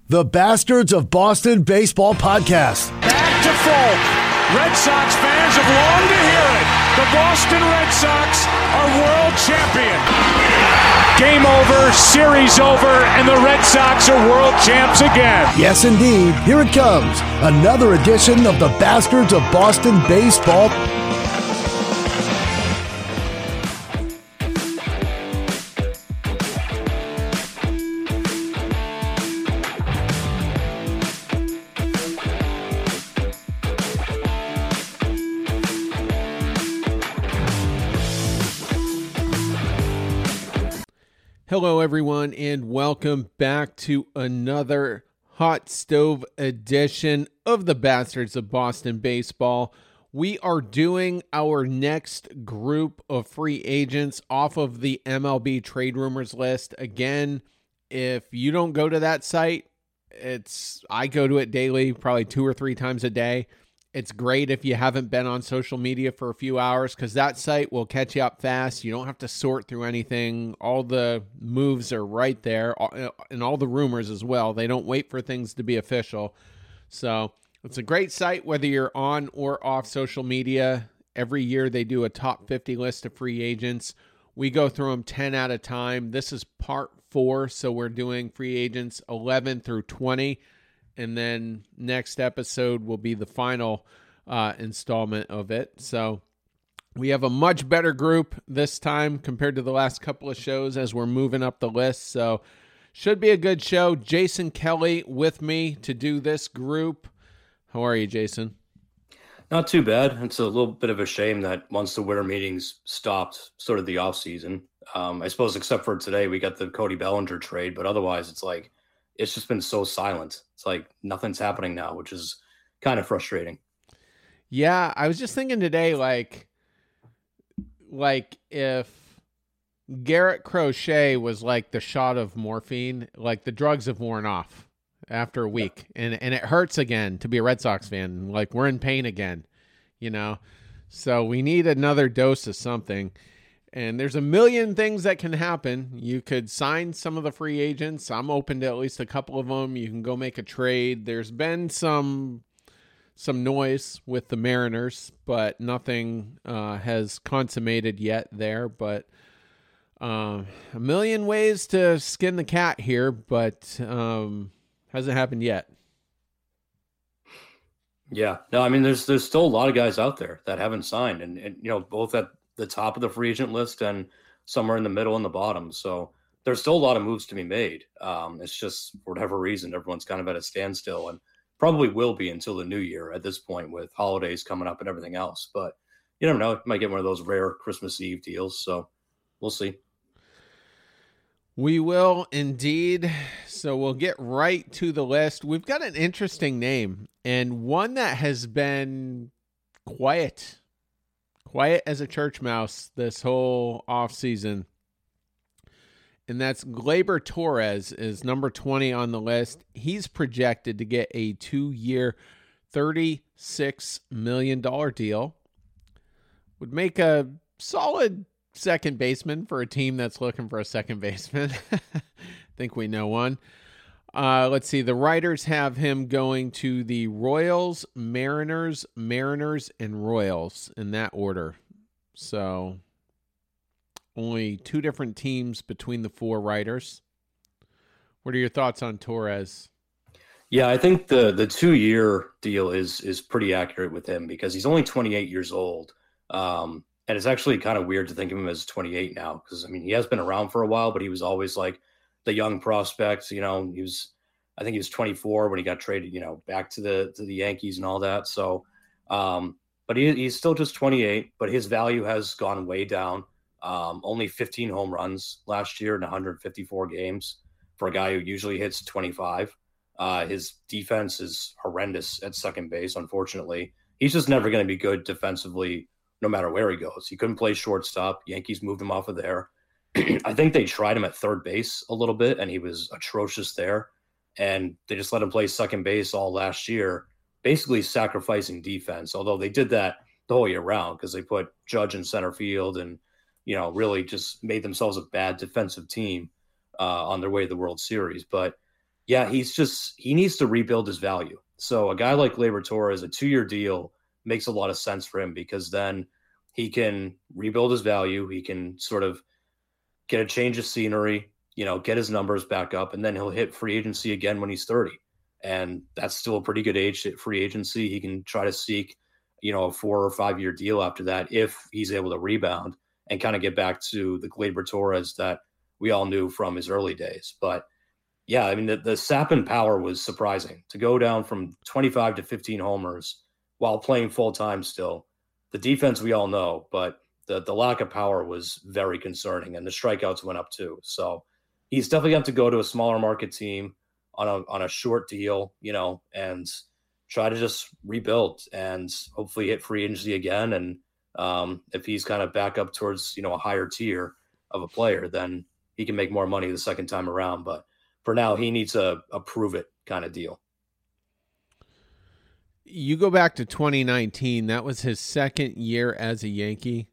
The Bastards of Boston Baseball Podcast. Back to Folk. Red Sox fans have longed to hear it. The Boston Red Sox are world champion. Game over, series over, and the Red Sox are world champs again. Yes, indeed. Here it comes. Another edition of the Bastards of Boston Baseball. Hello, everyone, and welcome back to another Hot Stove edition of the Bastards of Boston Baseball. We are doing our next group of free agents off of the MLB trade rumors list. Again, if you don't go to that site, I go to it daily, probably 2 or 3 times a day. It's great if you haven't been on social media for a few hours because that site will catch you up fast. You don't have to sort through anything. All the moves are right there and all the rumors as well. They don't wait for things to be official. So it's a great site whether you're on or off social media. Every year they do a top 50 list of free agents. We go through them 10 at a time. This is part 4, so we're doing free agents 11 through 20. And then next episode will be the final installment of it. So we have a much better group this time compared to the last couple of shows as we're moving up the list. So should be a good show. Jason Kelly with me to do this group. How are you, Jason? Not too bad. It's a little bit of a shame that once the winter meetings stopped, sort of the off season, I suppose except for today, we got the Cody Bellinger trade, but otherwise it's just been so silent. It's like nothing's happening now, which is kind of frustrating. Yeah, I was just thinking today, like if Garrett Crochet was like the shot of morphine, like the drugs have worn off after a week, and it hurts again to be a Red Sox fan. Like we're in pain again, you know? So we need another dose of something. And there's a million things that can happen. You could sign some of the free agents. I'm open to at least a couple of them. You can go make a trade. There's been some noise with the Mariners, but nothing has consummated yet there. But a million ways to skin the cat here, but hasn't happened yet. Yeah. No, I mean, there's still a lot of guys out there that haven't signed, and you know, both at the top of the free agent list and somewhere in the middle and the bottom. So there's still a lot of moves to be made. It's just for whatever reason, everyone's kind of at a standstill and probably will be until the new year at this point with holidays coming up and everything else. But you never know. It might get one of those rare Christmas Eve deals. So we'll see. We will indeed. So we'll get right to the list. We've got an interesting name and one that has been quiet as a church mouse this whole offseason. And that's Gleyber Torres is number 20 on the list. He's projected to get a 2-year, $36 million deal. Would make a solid second baseman for a team that's looking for a second baseman. I think we know one. Let's see. The writers have him going to the Royals, Mariners, and Royals in that order. So only 2 different teams between the 4 writers. What are your thoughts on Torres? Yeah, I think the 2-year deal is pretty accurate with him because he's only 28 years old. And it's actually kind of weird to think of him as 28 now because, I mean, he has been around for a while, but he was always like the young prospect. You know, I think he was 24 when he got traded, you know, back to the Yankees and all that. So, but he's still just 28, but his value has gone way down. Only 15 home runs last year in 154 games for a guy who usually hits 25. His defense is horrendous at second base, unfortunately. He's just never going to be good defensively no matter where he goes. He couldn't play shortstop. Yankees moved him off of there. I think they tried him at third base a little bit, and he was atrocious there. And they just let him play second base all last year, basically sacrificing defense, although they did that the whole year round because they put Judge in center field and, you know, really just made themselves a bad defensive team on their way to the World Series. But Yeah, he needs to rebuild his value. So a guy like Gleyber Torres, a 2-year deal makes a lot of sense for him because then he can rebuild his value. He can sort of get a change of scenery, get his numbers back up, and then he'll hit free agency again when he's 30. And that's still a pretty good age at free agency. He can try to seek, a 4 or 5 year deal after that if he's able to rebound and kind of get back to the Gleyber Torres that we all knew from his early days. But yeah, I mean, the sap and power was surprising to go down from 25 to 15 homers while playing full time still. The defense we all know, but the lack of power was very concerning, and the strikeouts went up too. So he's definitely going to go to a smaller market team on a short deal, and try to just rebuild and hopefully hit free agency again. And if he's kind of back up towards, a higher tier of a player, then he can make more money the second time around. But for now, he needs a prove it kind of deal. You go back to 2019, that was his second year as a Yankee.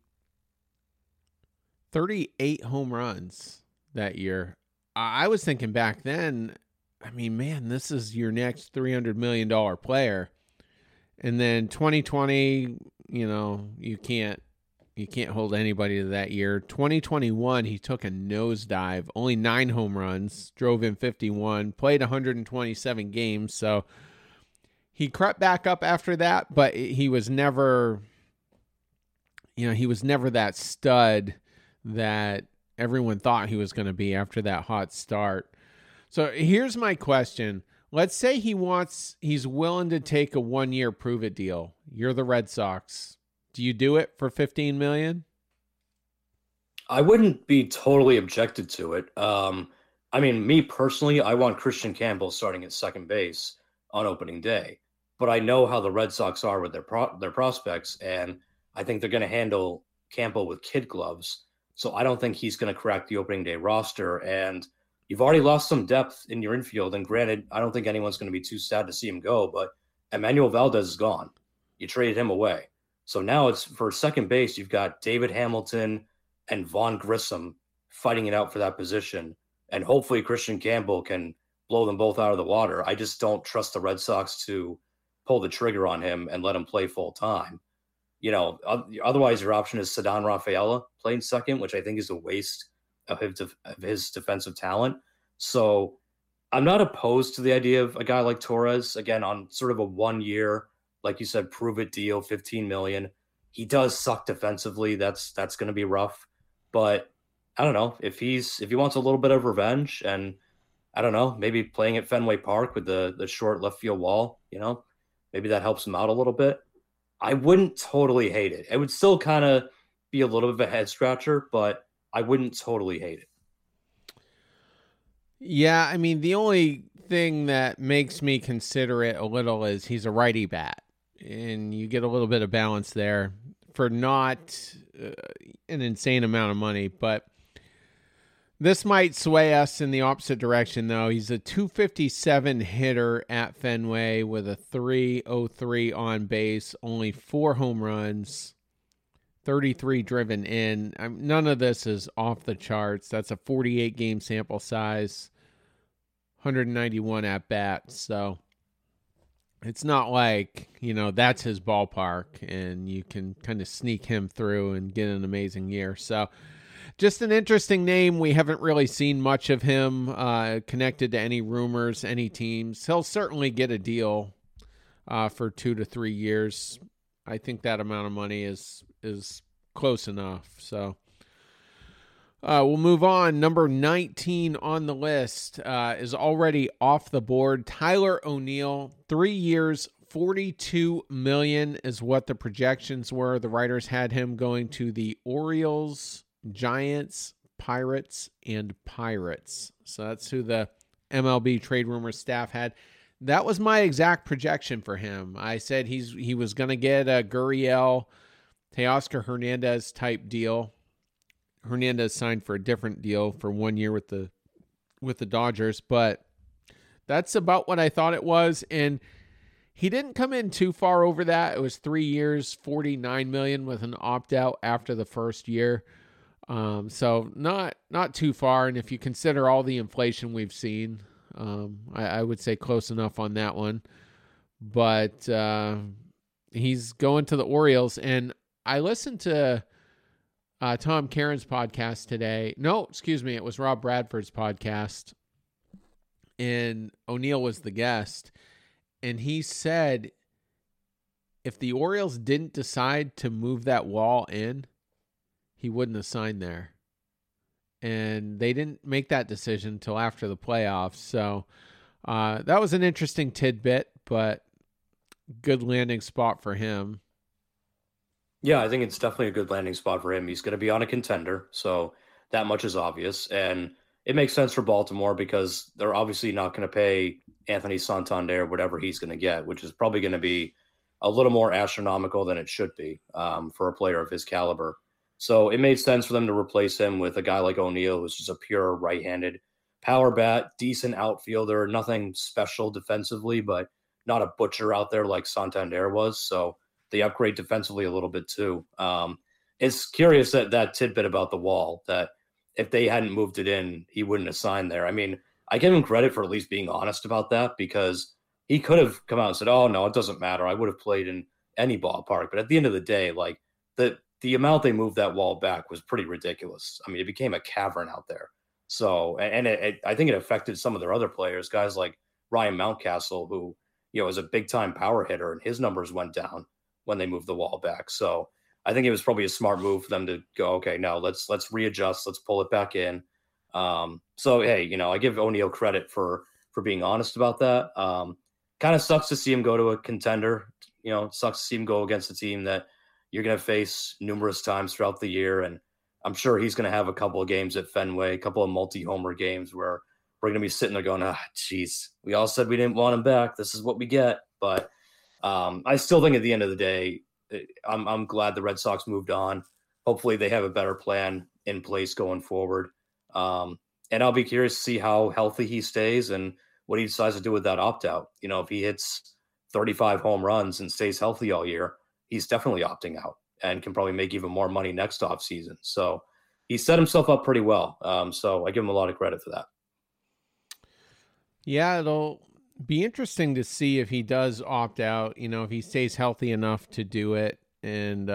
38 home runs that year. I was thinking back then, I mean, man, this is your next $300 million player. And then 2020, you can't hold anybody to that year. 2021, he took a nosedive, only 9 home runs, drove in 51, played 127 games. So he crept back up after that, but he was never, that stud that everyone thought he was going to be after that hot start. So here's my question. Let's say he's willing to take a 1-year prove it deal. You're the Red Sox. Do you do it for $15 million? I wouldn't be totally objected to it. I mean, me personally, I want Christian Campbell starting at second base on opening day, but I know how the Red Sox are with their prospects, and I think they're going to handle Campbell with kid gloves. So I don't think he's going to crack the opening day roster. And you've already lost some depth in your infield. And granted, I don't think anyone's going to be too sad to see him go, but Emmanuel Valdez is gone. You traded him away. So now it's for second base, you've got David Hamilton and Vaughn Grissom fighting it out for that position. And hopefully Christian Campbell can blow them both out of the water. I just don't trust the Red Sox to pull the trigger on him and let him play full time. Otherwise your option is Ceddanne Rafaela playing second, which I think is a waste of his defensive talent. So I'm not opposed to the idea of a guy like Torres, again, on sort of a 1-year, like you said, prove it deal, $15 million. He does suck defensively. That's going to be rough. But I don't know if he wants a little bit of revenge, and I don't know, maybe playing at Fenway Park with the short left field wall, maybe that helps him out a little bit. I wouldn't totally hate it. It would still kind of be a little bit of a head scratcher, but I wouldn't totally hate it. Yeah, I mean, the only thing that makes me consider it a little is he's a righty bat, and you get a little bit of balance there for not an insane amount of money, but this might sway us in the opposite direction, though. He's a .257 hitter at Fenway with a .303 on base, only 4 home runs, 33 driven in. None of this is off the charts. That's a 48-game sample size, 191 at-bats. So it's not like, that's his ballpark, and you can kind of sneak him through and get an amazing year. So just an interesting name. We haven't really seen much of him connected to any rumors, any teams. He'll certainly get a deal for 2 to 3 years. I think that amount of money is close enough. So we'll move on. Number 19 on the list is already off the board. Tyler O'Neill, 3 years, $42 million is what the projections were. The writers had him going to the Orioles, Giants, Pirates, and Pirates. So that's who the MLB trade rumor staff had. That was my exact projection for him. I said he was going to get a Gurriel, Teoscar Hernandez type deal. Hernandez signed for a different deal for 1 year with the Dodgers, but that's about what I thought it was. And he didn't come in too far over that. It was 3 years, $49 million with an opt-out after the first year. So not too far. And if you consider all the inflation we've seen I would say close enough on that one. But he's going to the Orioles. And I listened to Tom Caron's podcast today. No, excuse me. It was Rob Bradford's podcast. And O'Neill was the guest. And he said if the Orioles didn't decide to move that wall in, he wouldn't have signed there. And they didn't make that decision until after the playoffs. So that was an interesting tidbit, but good landing spot for him. Yeah, I think it's definitely a good landing spot for him. He's going to be on a contender, so that much is obvious. And it makes sense for Baltimore because they're obviously not going to pay Anthony Santander whatever he's going to get, which is probably going to be a little more astronomical than it should be for a player of his caliber. So it made sense for them to replace him with a guy like O'Neill, who's just a pure right-handed power bat, decent outfielder, nothing special defensively, but not a butcher out there like Santander was. So they upgrade defensively a little bit too. It's curious that tidbit about the wall, that if they hadn't moved it in, he wouldn't have signed there. I mean, I give him credit for at least being honest about that, because he could have come out and said, oh, no, it doesn't matter. I would have played in any ballpark. But at the end of the day, like the amount they moved that wall back was pretty ridiculous. I mean, it became a cavern out there. So, and I think it affected some of their other players, guys like Ryan Mountcastle, who, is a big time power hitter, and his numbers went down when they moved the wall back. So I think it was probably a smart move for them to go, okay, now let's readjust. Let's pull it back in. So, hey, I give O'Neill credit for being honest about that. Kind of sucks to see him go to a contender. Sucks to see him go against a team that you're going to face numerous times throughout the year. And I'm sure he's going to have a couple of games at Fenway, a couple of multi-homer games where we're going to be sitting there going, geez, we all said we didn't want him back. This is what we get. But I still think at the end of the day, I'm glad the Red Sox moved on. Hopefully they have a better plan in place going forward. And I'll be curious to see how healthy he stays and what he decides to do with that opt-out. If he hits 35 home runs and stays healthy all year, he's definitely opting out and can probably make even more money next offseason. So he set himself up pretty well. So I give him a lot of credit for that. Yeah, it'll be interesting to see if he does opt out, if he stays healthy enough to do it. And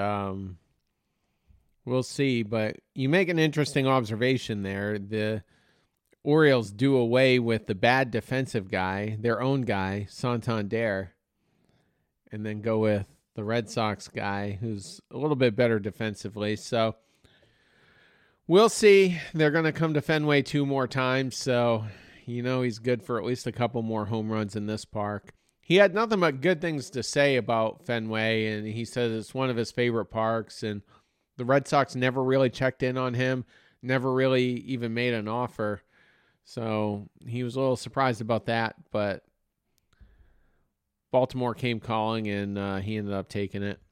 we'll see. But you make an interesting observation there. The Orioles do away with the bad defensive guy, their own guy, Santander, and then go with the Red Sox guy who's a little bit better defensively. So we'll see. They're going to come to Fenway 2 more times. So, he's good for at least a couple more home runs in this park. He had nothing but good things to say about Fenway, and he says it's one of his favorite parks. And the Red Sox never really checked in on him, never really even made an offer. So he was a little surprised about that, but Baltimore came calling, and he ended up taking it.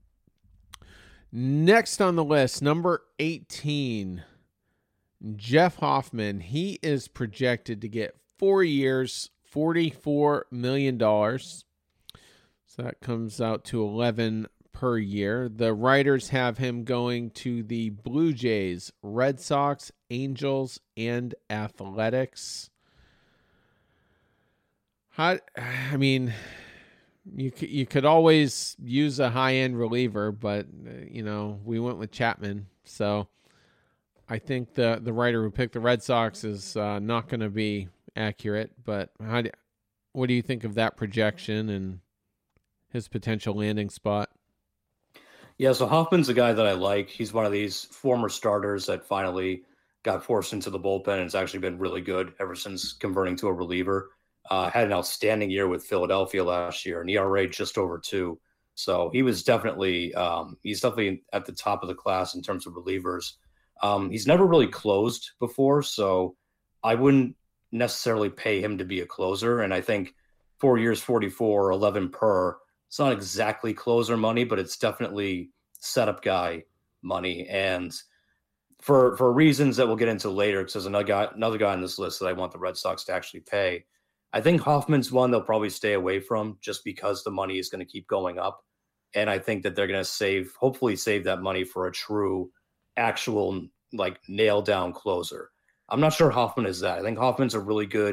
Next on the list, number 18, Jeff Hoffman. He is projected to get 4 years, $44 million. So that comes out to 11 per year. The writers have him going to the Blue Jays, Red Sox, Angels, and Athletics. You could always use a high-end reliever, but, we went with Chapman. So I think the writer who picked the Red Sox is not going to be accurate. But what do you think of that projection and his potential landing spot? Yeah, so Hoffman's a guy that I like. He's one of these former starters that finally got forced into the bullpen, and it's actually been really good ever since converting to a reliever. Had an outstanding year with Philadelphia last year, an ERA just over 2. So he was definitely he's definitely at the top of the class in terms of relievers. He's never really closed before, so I wouldn't necessarily pay him to be a closer. And I think 4 years, 44, 11 per. It's not exactly closer money, but it's definitely setup guy money. And for reasons that we'll get into later, because there's another guy on this list that I want the Red Sox to actually pay. I think Hoffman's one they'll probably stay away from just because the money is going to keep going up. And I think that they're going to hopefully save that money for a true, actual, nail down closer. I'm not sure Hoffman is that. I think Hoffman's a really good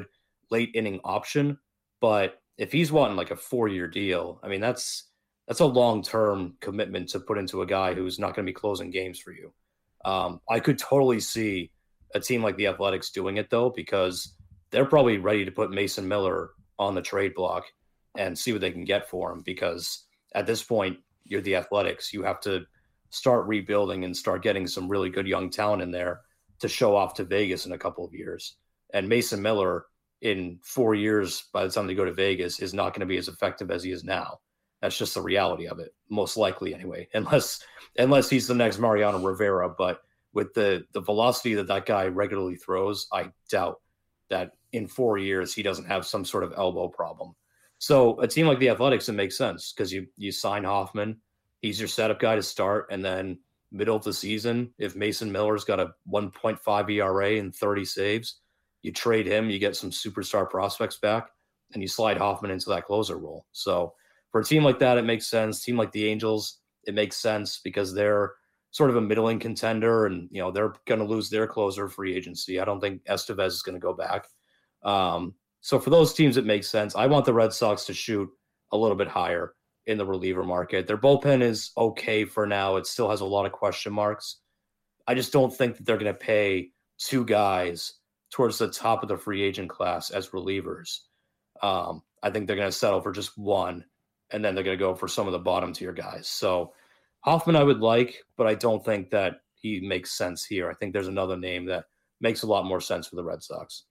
late inning option. But if he's wanting like a 4-year deal, I mean, that's a long-term commitment to put into a guy who's not going to be closing games for you. I could totally see a team like the Athletics doing it, though, because they're probably ready to put Mason Miller on the trade block and see what they can get for him, because at this point, you're the Athletics. You have to start rebuilding and start getting some really good young talent in there to show off to Vegas in a couple of years. And Mason Miller in 4 years, by the time they go to Vegas, is not going to be as effective as he is now. That's just the reality of it, most likely anyway, unless he's the next Mariano Rivera. But with the velocity that guy regularly throws, I doubt that in 4 years he doesn't have some sort of elbow problem. So a team like the Athletics, it makes sense because you sign Hoffman. He's your setup guy to start, and then middle of the season, if Mason Miller's got a 1.5 ERA and 30 saves, you trade him, you get some superstar prospects back, and you slide Hoffman into that closer role. So for a team like that, it makes sense. Team like the Angels, it makes sense because they're sort of a middling contender, and they're going to lose their closer free agency. I don't think Estevez is going to go back. So for those teams, it makes sense. I want the Red Sox to shoot a little bit higher in the reliever market. Their bullpen is okay for now. It still has a lot of question marks. I just don't think that they're going to pay two guys towards the top of the free agent class as relievers. I think they're going to settle for just one, and then they're going to go for some of the bottom tier guys. So Hoffman I would like, but I don't think that he makes sense here. I think there's another name that makes a lot more sense for the Red Sox.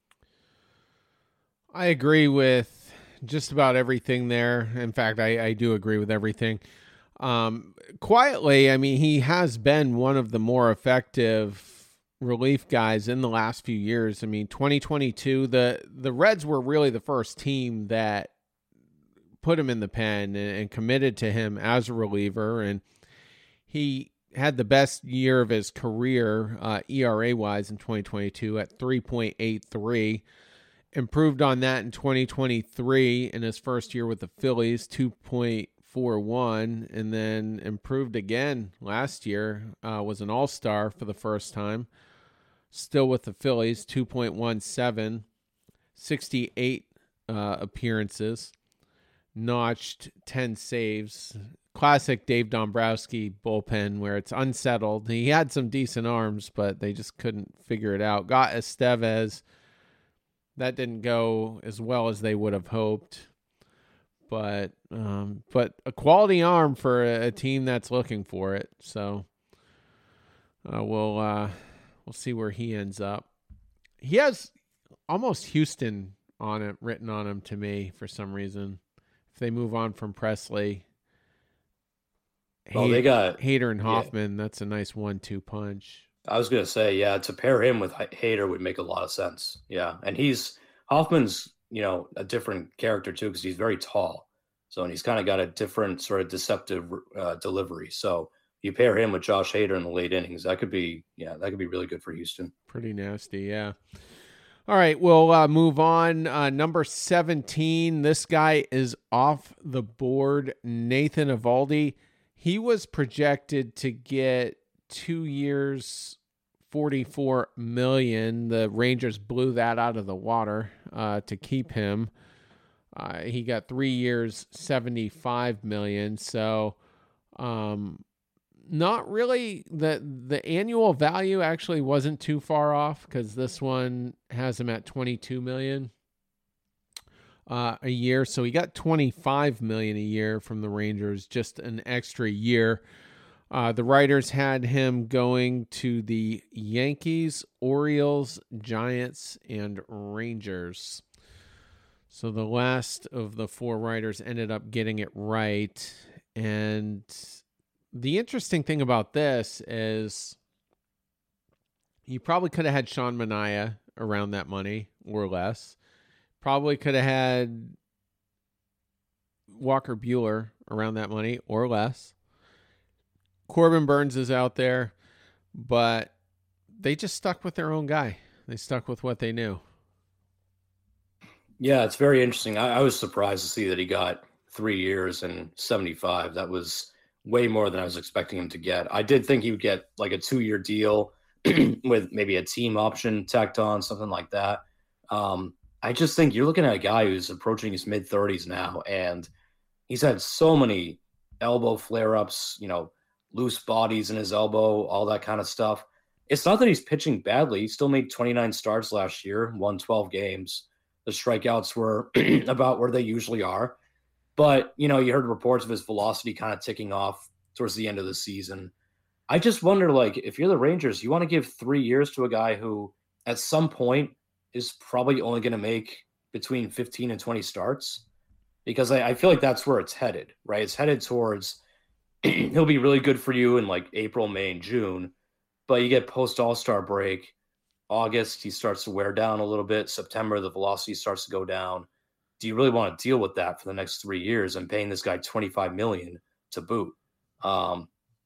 I agree with just about everything there. In fact, I do agree with everything. Quietly, I mean, he has been one of the more effective relief guys in the last few years. I mean, 2022, the Reds were really the first team that put him in the pen and committed to him as a reliever, and he had the best year of his career ERA-wise in 2022 at 3.83. Improved on that in 2023 in his first year with the Phillies, 2.41, and then improved again last year, was an all-star for the first time, still with the Phillies, 2.17, 68 appearances, notched 10 saves. Classic Dave Dombrowski bullpen where it's unsettled. He had some decent arms, but they just couldn't figure it out. Got Estevez. That didn't go as well as they would have hoped, but a quality arm for a team that's looking for it. So we'll see where he ends up. He has almost Houston on it written on him to me for some reason. If they move on from Presley, they got Hader and Hoffman. Yeah. That's a nice 1-2 punch. I was going to say, yeah, to pair him with Hader would make a lot of sense. Yeah. And Hoffman's, a different character too, because he's very tall. So, and he's kind of got a different sort of deceptive delivery. So you pair him with Josh Hader in the late innings, that could be really good for Houston. Pretty nasty. Yeah. All right. We'll move on. Number 17. This guy is off the board. Nathan Eovaldi. He was projected to get 2 years, $44 million. The Rangers blew that out of the water to keep him. He got 3 years, $75 million. So, not really. The annual value actually wasn't too far off because this one has him at $22 million a year. So he got $25 million a year from the Rangers, just an extra year. The writers had him going to the Yankees, Orioles, Giants, and Rangers. So the last of the four writers ended up getting it right. And the interesting thing about this is you probably could have had Sean Manaea around that money or less. Probably could have had Walker Buehler around that money or less. Corbin Burns is out there, but they just stuck with their own guy. They stuck with what they knew. Yeah, it's very interesting. I was surprised to see that he got 3 years and 75. That was way more than I was expecting him to get. I did think he would get like a 2-year deal with maybe a team option tacked on, something like that. I just think you're looking at a guy who's approaching his mid-30s now, and he's had so many elbow flare-ups, loose bodies in his elbow, all that kind of stuff. It's not that he's pitching badly. He still made 29 starts last year, won 12 games. The strikeouts were about where they usually are. But, you heard reports of his velocity kind of ticking off towards the end of the season. I just wonder, if you're the Rangers, you want to give 3 years to a guy who at some point is probably only going to make between 15 and 20 starts? Because I feel like that's where it's headed, right? It's headed towards he'll be really good for you in April, May, and June. But you get post All-Star break, August, he starts to wear down a little bit. September, the velocity starts to go down. Do you really want to deal with that for the next 3 years and paying this guy $25 million to boot? But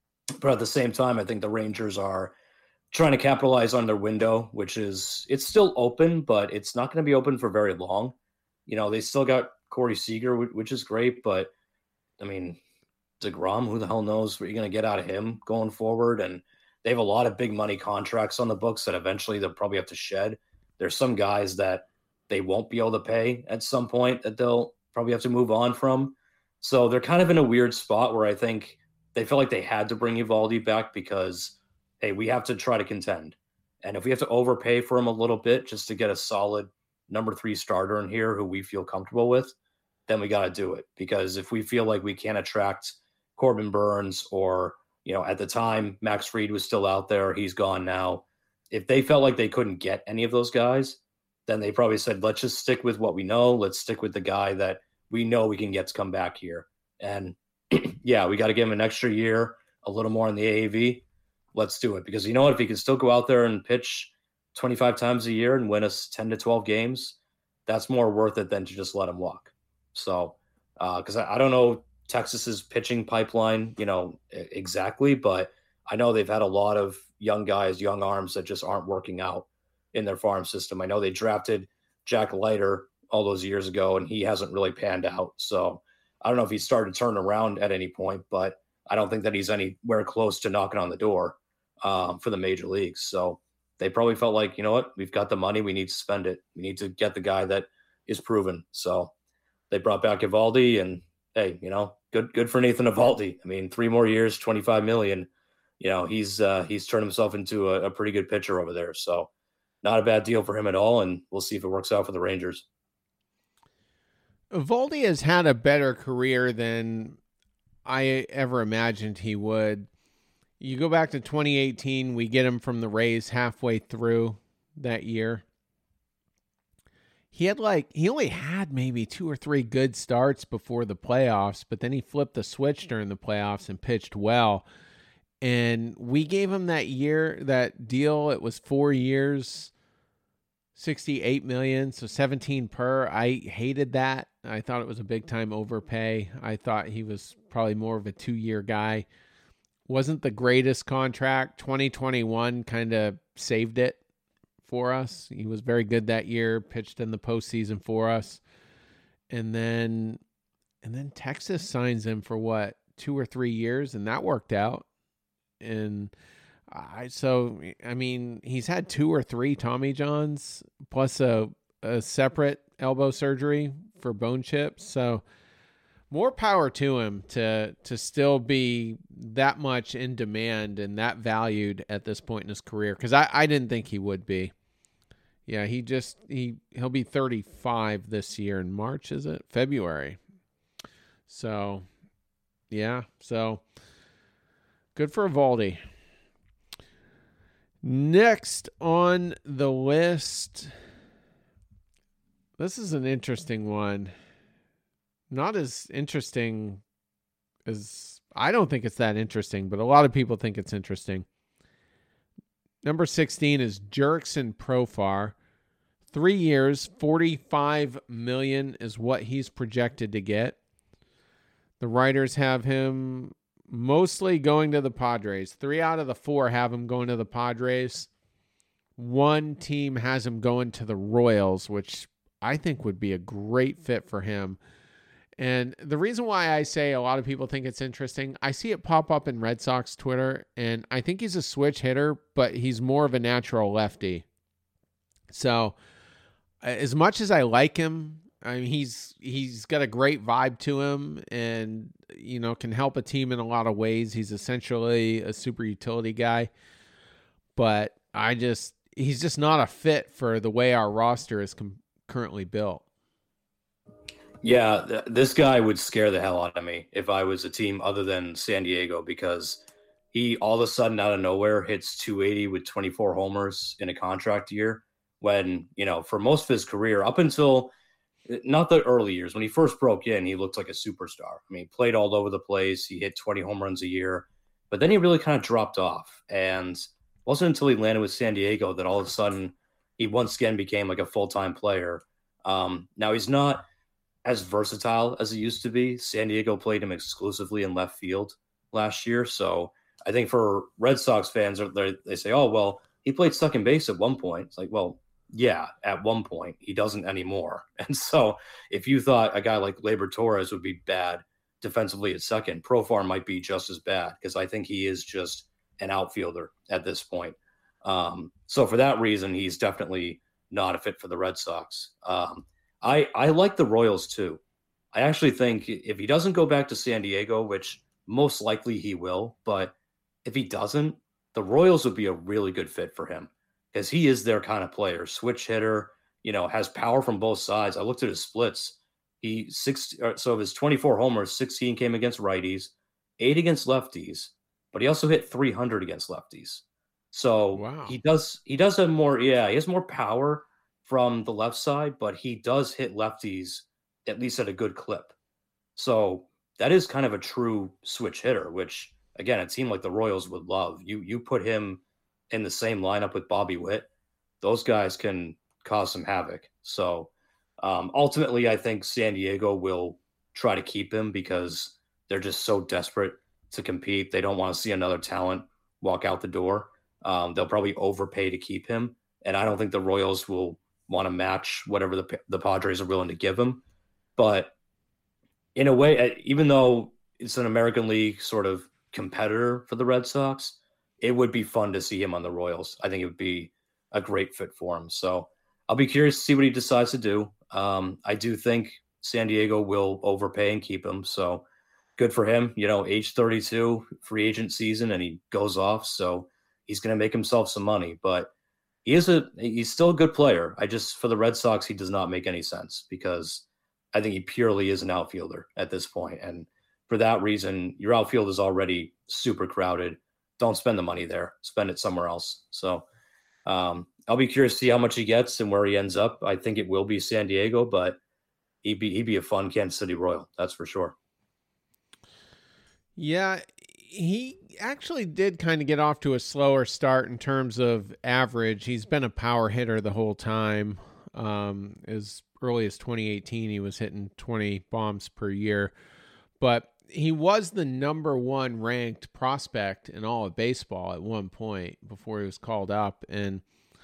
at the same time, I think the Rangers are trying to capitalize on their window, which is it's still open, but it's not going to be open for very long. They still got Corey Seager, which is great, but I mean, DeGrom, who the hell knows what you're going to get out of him going forward? And they have a lot of big money contracts on the books that eventually they'll probably have to shed. There's some guys that they won't be able to pay at some point that they'll probably have to move on from. So they're kind of in a weird spot where I think they feel like they had to bring Eovaldi back because, hey, we have to try to contend. And if we have to overpay for him a little bit just to get a solid number 3 starter in here who we feel comfortable with, then we got to do it. Because if we feel like we can't attract Corbin Burns or, at the time, Max Fried was still out there. He's gone now. If they felt like they couldn't get any of those guys, then they probably said, let's just stick with what we know. Let's stick with the guy that we know we can get to come back here. And yeah, we got to give him an extra year, a little more in the AAV. Let's do it. Because if he can still go out there and pitch 25 times a year and win us 10 to 12 games, that's more worth it than to just let him walk. So, because I don't know Texas's pitching pipeline, exactly, but I know they've had a lot of young guys, young arms that just aren't working out in their farm system. I know they drafted Jack Leiter all those years ago, and he hasn't really panned out. So I don't know if he's started to turn around at any point, but I don't think that he's anywhere close to knocking on the door for the major leagues. So they probably felt like, we've got the money. We need to spend it. We need to get the guy that is proven. So they brought back Eovaldi, and hey, good for Nathan Eovaldi. I mean, 3 more years, $25 million. He's turned himself into a pretty good pitcher over there. So not a bad deal for him at all. And we'll see if it works out for the Rangers. Eovaldi has had a better career than I ever imagined he would. You go back to 2018, we get him from the Rays halfway through that year. He only had maybe 2 or 3 good starts before the playoffs, but then he flipped the switch during the playoffs and pitched well. And we gave him that deal. It was 4 years, $68 million, so 17 per. I hated that. I thought it was a big time overpay. I thought he was probably more of a 2-year guy. Wasn't the greatest contract. 2021 kind of saved it for us. He was very good that year, pitched in the postseason for us. And then Texas signs him for 2 or 3 years, and that worked out. And he's had 2 or 3 Tommy Johns plus a separate elbow surgery for bone chips. So more power to him to still be that much in demand and that valued at this point in his career. Cause I didn't think he would be. Yeah. He'll be 35 this year in March. Is it February? So yeah. So good for Eovaldi. Next on the list, this is an interesting one. Not as interesting as, I don't think it's that interesting, but a lot of people think it's interesting. Number 16 is Jurickson Profar. 3 years, $45 million is what he's projected to get. The writers have him mostly going to the Padres. 3 out of the 4 have him going to the Padres. 1 team has him going to the Royals, which I think would be a great fit for him. And the reason why I say a lot of people think it's interesting, I see it pop up in Red Sox Twitter, and I think he's a switch hitter, but he's more of a natural lefty. So as much as I like him, I mean, he's got a great vibe to him, and can help a team in a lot of ways. He's essentially a super utility guy, but he's just not a fit for the way our roster is currently built. Yeah, this guy would scare the hell out of me if I was a team other than San Diego, because he all of a sudden out of nowhere hits 280 with 24 homers in a contract year when, for most of his career, up until not the early years, when he first broke in, he looked like a superstar. I mean, he played all over the place. He hit 20 home runs a year, but then he really kind of dropped off. And it wasn't until he landed with San Diego that all of a sudden he once again became like a full-time player. Now he's not as versatile as he used to be. San Diego played him exclusively in left field last year. So I think for Red Sox fans, they say, oh, well, he played second base at one point. It's like, well, yeah, at one point. He doesn't anymore. And so if you thought a guy like Gleyber Torres would be bad defensively at second, Profar might be just as bad, because I think he is just an outfielder at this point. So for that reason, he's definitely not a fit for the Red Sox. I like the Royals too. I actually think if he doesn't go back to San Diego, which most likely he will, but if he doesn't, the Royals would be a really good fit for him, because he is their kind of player, switch hitter, has power from both sides. I looked at his splits. So of his 24 homers, 16 came against righties, 8 against lefties, but he also hit 300 against lefties. So wow. he does have more. Yeah, he has more power from the left side, but he does hit lefties at least at a good clip. So that is kind of a true switch hitter, which again, a team like the Royals would love. You put him in the same lineup with Bobby Witt, those guys can cause some havoc. So ultimately, I think San Diego will try to keep him because they're just so desperate to compete. They don't want to see another talent walk out the door. They'll probably overpay to keep him, and I don't think the Royals will want to match whatever the Padres are willing to give him. But in a way, even though it's an American League sort of competitor for the Red Sox, it would be fun to see him on the Royals. I think it would be a great fit for him. So I'll be curious to see what he decides to do. I do think San Diego will overpay and keep him. So good for him, age 32, free agent season, and he goes off. So he's going to make himself some money, but he's still a good player. For the Red Sox, he does not make any sense, because I think he purely is an outfielder at this point. And for that reason, your outfield is already super crowded. Don't spend the money there. Spend it somewhere else. So I'll be curious to see how much he gets and where he ends up. I think it will be San Diego, but he'd be a fun Kansas City Royal. That's for sure. Yeah, he actually did kind of get off to a slower start in terms of average. He's been a power hitter the whole time. As early as 2018, he was hitting 20 bombs per year. But he was the number 1 ranked prospect in all of baseball at one point before he was called up, and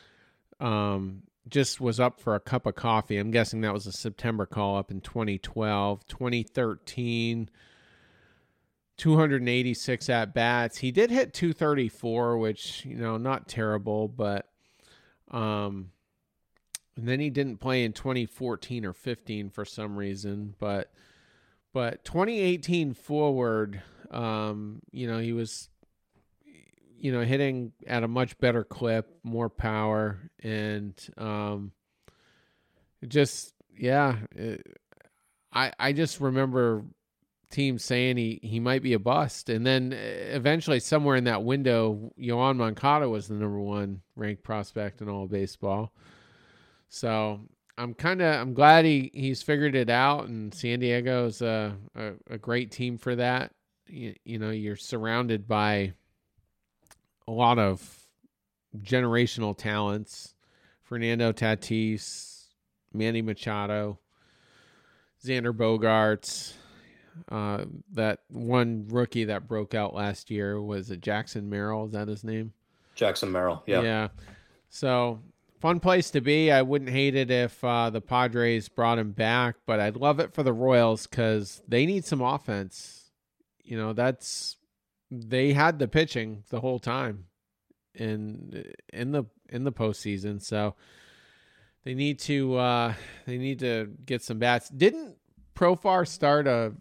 just was up for a cup of coffee. I'm guessing that was a September call up in 2012. 2013, 286 at-bats. He did hit 234, which, not terrible, but and then he didn't play in 2014 or 15 for some reason, but 2018 forward, he was, hitting at a much better clip, more power, and I just remember teams saying he might be a bust, and then eventually somewhere in that window, Yoan Moncada was the number 1 ranked prospect in all of baseball. So I'm glad he's figured it out, and San Diego is a great team for that. You're surrounded by a lot of generational talents: Fernando Tatis, Manny Machado, Xander Bogaerts. That one rookie that broke out last year, was it Jackson Merrill? Is that his name? Jackson Merrill. Yeah. Yeah. So fun place to be. I wouldn't hate it if the Padres brought him back, but I'd love it for the Royals because they need some offense. They had the pitching the whole time in the postseason. So They need to get some bats. Didn't Profar start I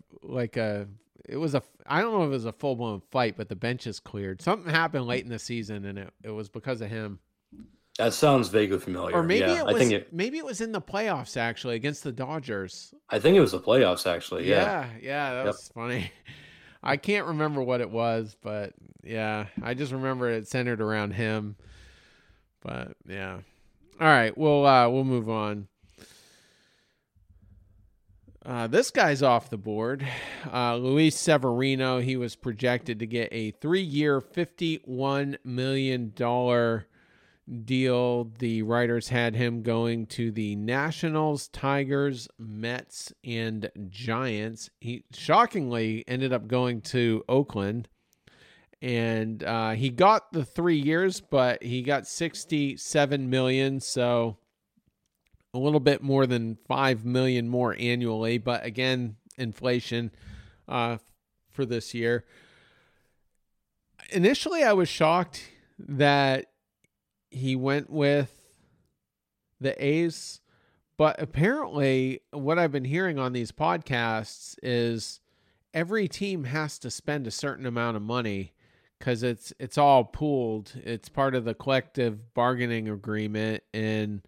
don't know if it was a full-blown fight, but the benches cleared. Something happened late in the season, and it was because of him. That sounds vaguely familiar. Or maybe yeah, maybe it was in the playoffs, actually, against the Dodgers. I think it was the playoffs, actually. Yeah, that was funny. I can't remember what it was, but yeah, I just remember it centered around him. But yeah. All right, we'll move on. This guy's off the board. Luis Severino, he was projected to get a 3-year, $51 million deal. The writers had him going to the Nationals, Tigers, Mets, and Giants. He shockingly ended up going to Oakland, and he got the 3 years, but he got $67 million, so a little bit more than $5 million more annually. But again, inflation for this year. Initially, I was shocked that he went with the A's, but apparently what I've been hearing on these podcasts is every team has to spend a certain amount of money because it's all pooled. It's part of the collective bargaining agreement, and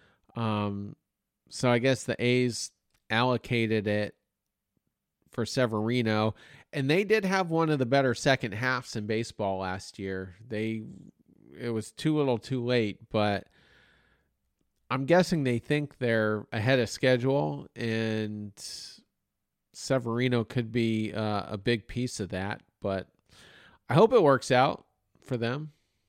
so I guess the A's allocated it for Severino, and they did have one of the better second halves in baseball last year. It was too little too late, but I'm guessing they think they're ahead of schedule, and Severino could be a big piece of that, but I hope it works out for them.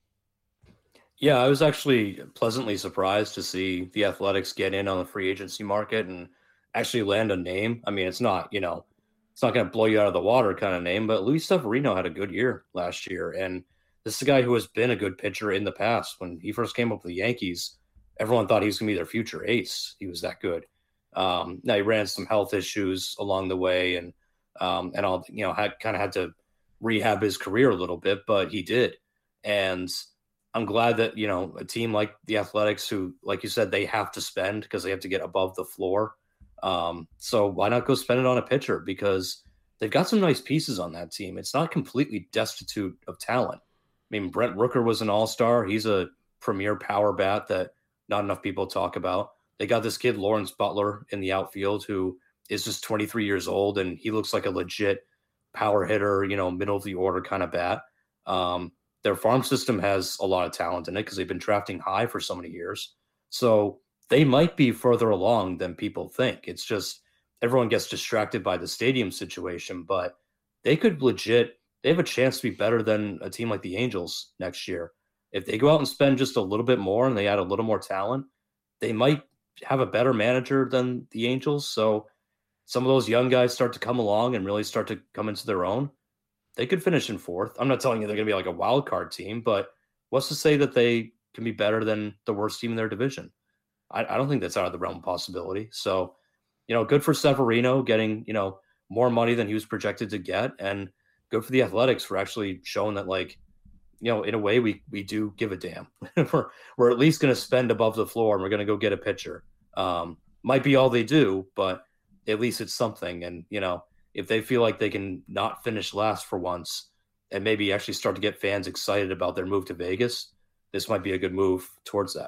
Yeah, I was actually pleasantly surprised to see the Athletics get in on the free agency market and actually land a name. I mean, it's not going to blow you out of the water kind of name, but Luis Severino had a good year last year, and this is a guy who has been a good pitcher in the past. When he first came up with the Yankees, everyone thought he was going to be their future ace. He was that good. Now he ran some health issues along the way, and all, had to rehab his career a little bit, but he did. And I'm glad that, a team like the Athletics, who, like you said, they have to spend because they have to get above the floor. So why not go spend it on a pitcher? Because they've got some nice pieces on that team. It's not completely destitute of talent. I mean, Brent Rooker was an all-star. He's a premier power bat that not enough people talk about. They got this kid, Lawrence Butler, in the outfield, who is just 23 years old, and he looks like a legit power hitter, middle of the order kind of bat. Their farm system has a lot of talent in it because they've been drafting high for so many years. So they might be further along than people think. It's just everyone gets distracted by the stadium situation, but they could they have a chance to be better than a team like the Angels next year. If they go out and spend just a little bit more and they add a little more talent, they might have a better manager than the Angels. So some of those young guys start to come along and really start to come into their own. They could finish in fourth. I'm not telling you they're going to be like a wild card team, but what's to say that they can be better than the worst team in their division? I don't think that's out of the realm of possibility. So, good for Severino getting, more money than he was projected to get, and good for the Athletics for actually showing that, in a way we do give a damn. we're at least going to spend above the floor, and we're going to go get a pitcher. Might be all they do, but at least it's something. And, if they feel like they can not finish last for once and maybe actually start to get fans excited about their move to Vegas, this might be a good move towards that.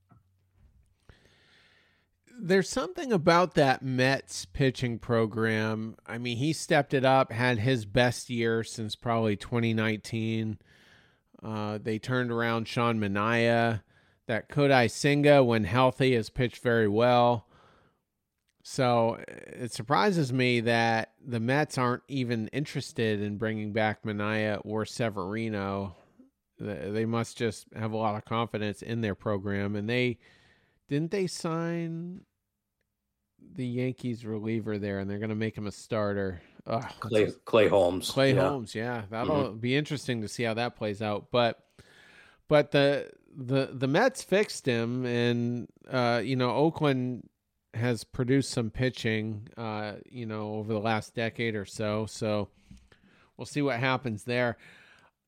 There's something about that Mets pitching program. I mean, he stepped it up, had his best year since probably 2019. They turned around Sean Manaea. That Kodai Senga, when healthy, has pitched very well. So it surprises me that the Mets aren't even interested in bringing back Manaea or Severino. They must just have a lot of confidence in their program. And didn't they sign the Yankees reliever there, and they're going to make him a starter? Clay Holmes. Holmes, yeah. That'll be interesting to see how that plays out. But the Mets fixed him, and Oakland has produced some pitching, over the last decade or so. So we'll see what happens there.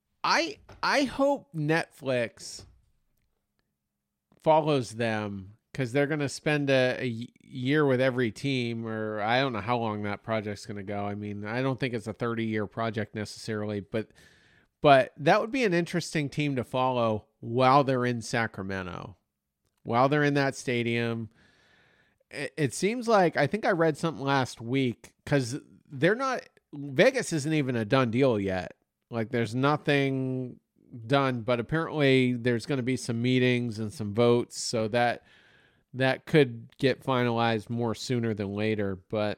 I hope Netflix follows them because they're going to spend a year with every team, or I don't know how long that project's going to go. I mean, I don't think it's a 30-year project necessarily, but that would be an interesting team to follow while they're in Sacramento, while they're in that stadium. It seems like, I think I read something last week, because Vegas isn't even a done deal yet. Like, there's nothing done, but apparently there's going to be some meetings and some votes, so that could get finalized more sooner than later. But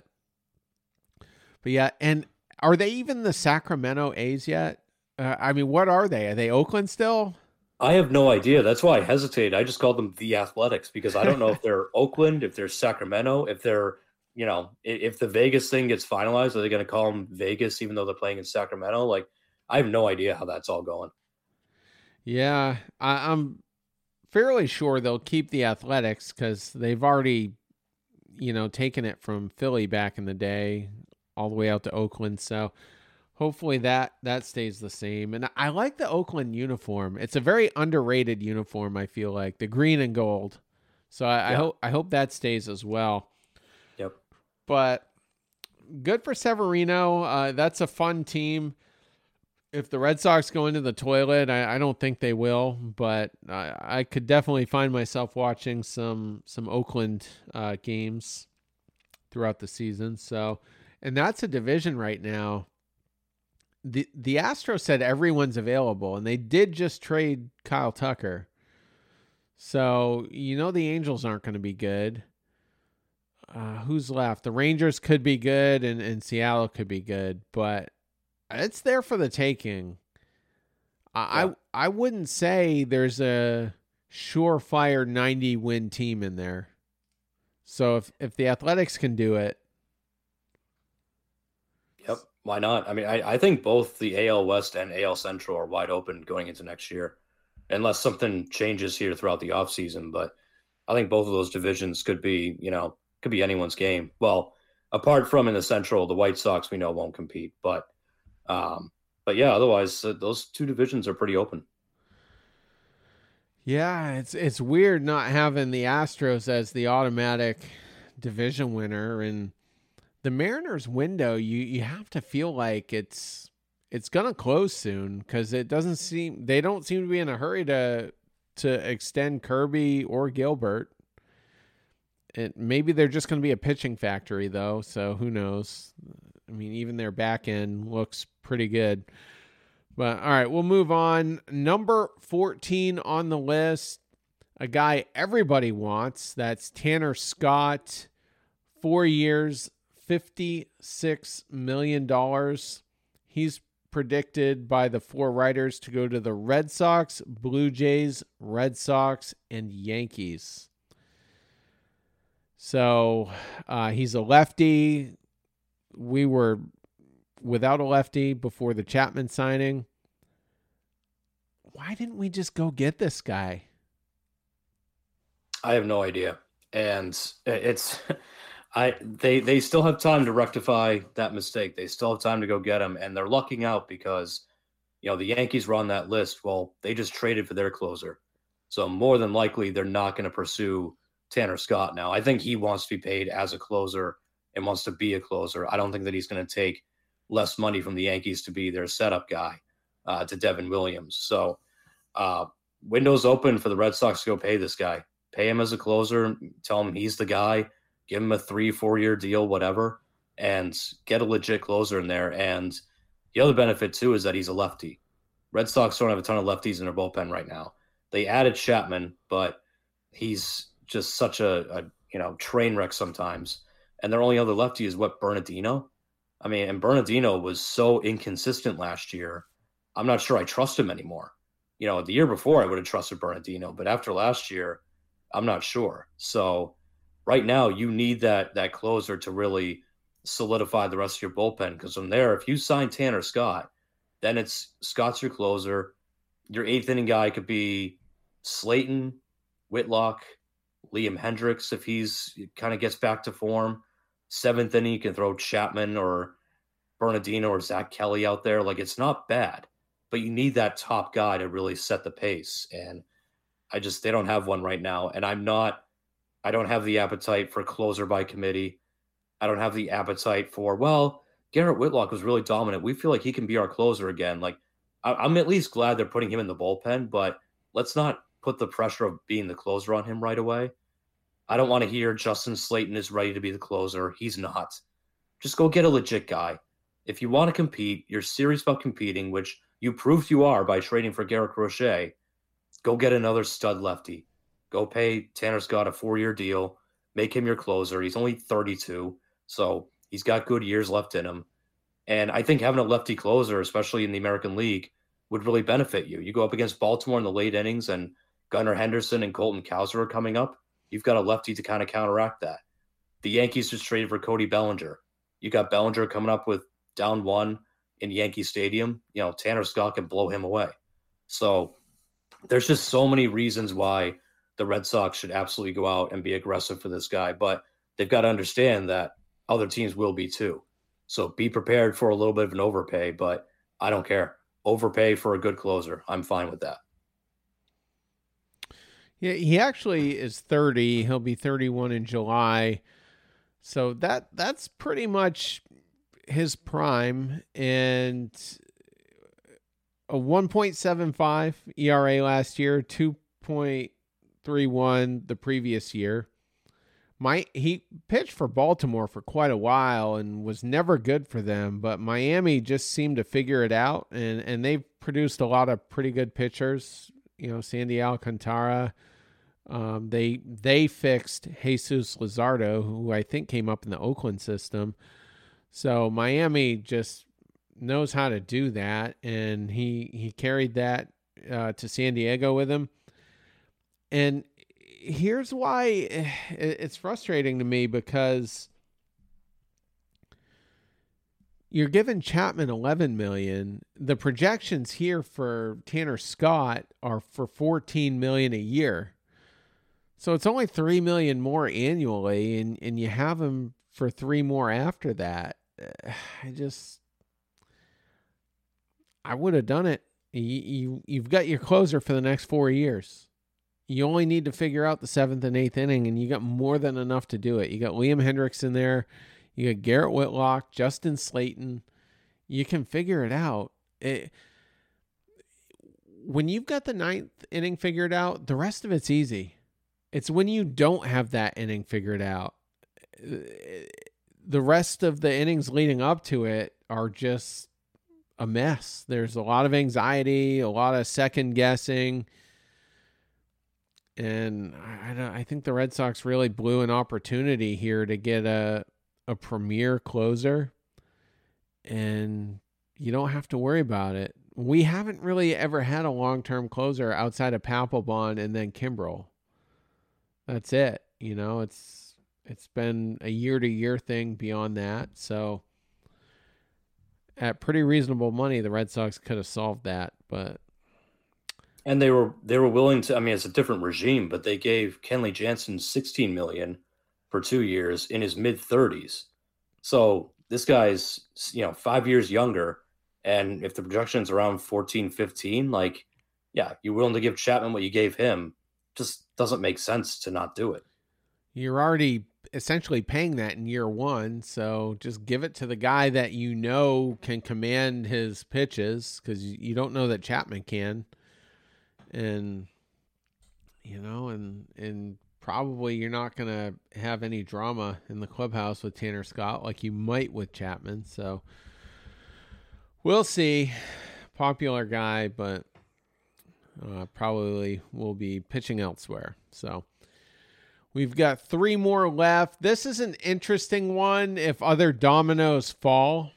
yeah, and are they even the Sacramento A's yet? I mean, what are they? Are they Oakland still? I have no idea. That's why I hesitate. I just called them the Athletics because I don't know if they're Oakland, if they're Sacramento, if they're, if the Vegas thing gets finalized, are they going to call them Vegas even though they're playing in Sacramento? Like, I have no idea how that's all going. Yeah, I'm fairly sure they'll keep the Athletics because they've already, taken it from Philly back in the day all the way out to Oakland. So hopefully that stays the same. And I like the Oakland uniform. It's a very underrated uniform, I feel like, the green and gold. So I hope that stays as well. Yep. But good for Severino. That's a fun team. If the Red Sox go into the toilet, I don't think they will, but I could definitely find myself watching some Oakland games throughout the season. So, and that's a division right now. The Astros said everyone's available, and they did just trade Kyle Tucker. So, the Angels aren't going to be good. Who's left? The Rangers could be good, and Seattle could be good, but it's there for the taking. I wouldn't say there's a surefire 90-win team in there. So if the Athletics can do it. Yep, why not? I mean, I think both the AL West and AL Central are wide open going into next year, unless something changes here throughout the offseason. But I think both of those divisions could be anyone's game. Well, apart from in the Central, the White Sox we know won't compete, but yeah, otherwise those two divisions are pretty open. Yeah, it's weird not having the Astros as the automatic division winner, and the Mariners window, you have to feel like it's gonna close soon because they don't seem to be in a hurry to extend Kirby or Gilbert. Maybe they're just going to be a pitching factory though, so who knows? I mean, even their back end looks pretty good. But all right, we'll move on. Number 14 on the list, a guy everybody wants. That's Tanner Scott. 4 years, $56 million. He's predicted by the four writers to go to the Red Sox, Blue Jays, Red Sox, and Yankees. So he's a lefty. We were without a lefty before the Chapman signing. Why didn't we just go get this guy? I have no idea. And they still have time to rectify that mistake. They still have time to go get him, and they're lucking out because, the Yankees were on that list. Well, they just traded for their closer. So more than likely, they're not going to pursue Tanner Scott now. I think he wants to be paid as a closer and wants to be a closer. I don't think that he's going to take less money from the Yankees to be their setup guy to Devin Williams. So windows open for the Red Sox to go pay this guy. Pay him as a closer. Tell him he's the guy. Give him a 3-4 year deal, whatever, and get a legit closer in there. And the other benefit, too, is that he's a lefty. Red Sox don't have a ton of lefties in their bullpen right now. They added Chapman, but he's just such a train wreck sometimes. And their only other lefty is Bernardino. I mean, and Bernardino was so inconsistent last year. I'm not sure I trust him anymore. The year before I would have trusted Bernardino, but after last year, I'm not sure. So right now you need that closer to really solidify the rest of your bullpen. Because from there, if you sign Tanner Scott, then Scott's your closer. Your eighth inning guy could be Slayton, Whitlock, Liam Hendricks if he's kind of gets back to form. Seventh inning, you can throw Chapman or Bernardino or Zach Kelly out there. Like, it's not bad, but you need that top guy to really set the pace. And they don't have one right now. And I'm not I don't have the appetite for closer by committee. I don't have the appetite for, well, Garrett Whitlock was really dominant. We feel like he can be our closer again. Like, I'm at least glad they're putting him in the bullpen, but let's not put the pressure of being the closer on him right away. I don't want to hear Justin Slayton is ready to be the closer. He's not. Just go get a legit guy. If you want to compete, you're serious about competing, which you proved you are by trading for Garrett Crochet, go get another stud lefty. Go pay Tanner Scott a 4-year deal. Make him your closer. He's only 32, so he's got good years left in him. And I think having a lefty closer, especially in the American League, would really benefit you. You go up against Baltimore in the late innings and Gunnar Henderson and Colton Cowser are coming up. You've got a lefty to kind of counteract that. The Yankees just traded for Cody Bellinger. You got Bellinger coming up with down 1 in Yankee Stadium. Tanner Scott can blow him away. So there's just so many reasons why the Red Sox should absolutely go out and be aggressive for this guy. But they've got to understand that other teams will be too. So be prepared for a little bit of an overpay, but I don't care. Overpay for a good closer. I'm fine with that. Yeah, he actually is 30. He'll be 31 in July. So that's pretty much his prime, and a 1.75 ERA last year, 2.31 the previous year. He pitched for Baltimore for quite a while and was never good for them, but Miami just seemed to figure it out, and they've produced a lot of pretty good pitchers. Sandy Alcantara. They fixed Jesus Luzardo, who I think came up in the Oakland system. So Miami just knows how to do that, and he carried that to San Diego with him. And here's why it's frustrating to me, because you're giving Chapman $11 million. The projections here for Tanner Scott are for $14 million a year. So it's only $3 million more annually, and you have him for 3 more after that. I would have done it. You've got your closer for the next 4 years. You only need to figure out the 7th and 8th inning, and you got more than enough to do it. You got Liam Hendricks in there. You got Garrett Whitlock, Justin Slayton. You can figure it out. When you've got the 9th inning figured out, the rest of it's easy. It's when you don't have that inning figured out. The rest of the innings leading up to it are just a mess. There's a lot of anxiety, a lot of second guessing. And I think the Red Sox really blew an opportunity here to get a premier closer. And you don't have to worry about it. We haven't really ever had a long-term closer outside of Papelbon and then Kimbrel. That's it. It's been a year-to-year thing beyond that. So at pretty reasonable money, the Red Sox could have solved that. And they were willing to. I mean, it's a different regime, but they gave Kenley Jansen $16 million for 2 years in his mid-30s. So this guy's 5 years younger, and if the projection's around 14, 15, you're willing to give Chapman what you gave him. Just doesn't make sense to not do it. You're already essentially paying that in year 1, so just give it to the guy that can command his pitches, because you don't know that Chapman can. And and probably you're not going to have any drama in the clubhouse with Tanner Scott like you might with Chapman. So we'll see. Popular guy, but probably will be pitching elsewhere. So we've got 3 more left. This is an interesting one if other dominoes fall.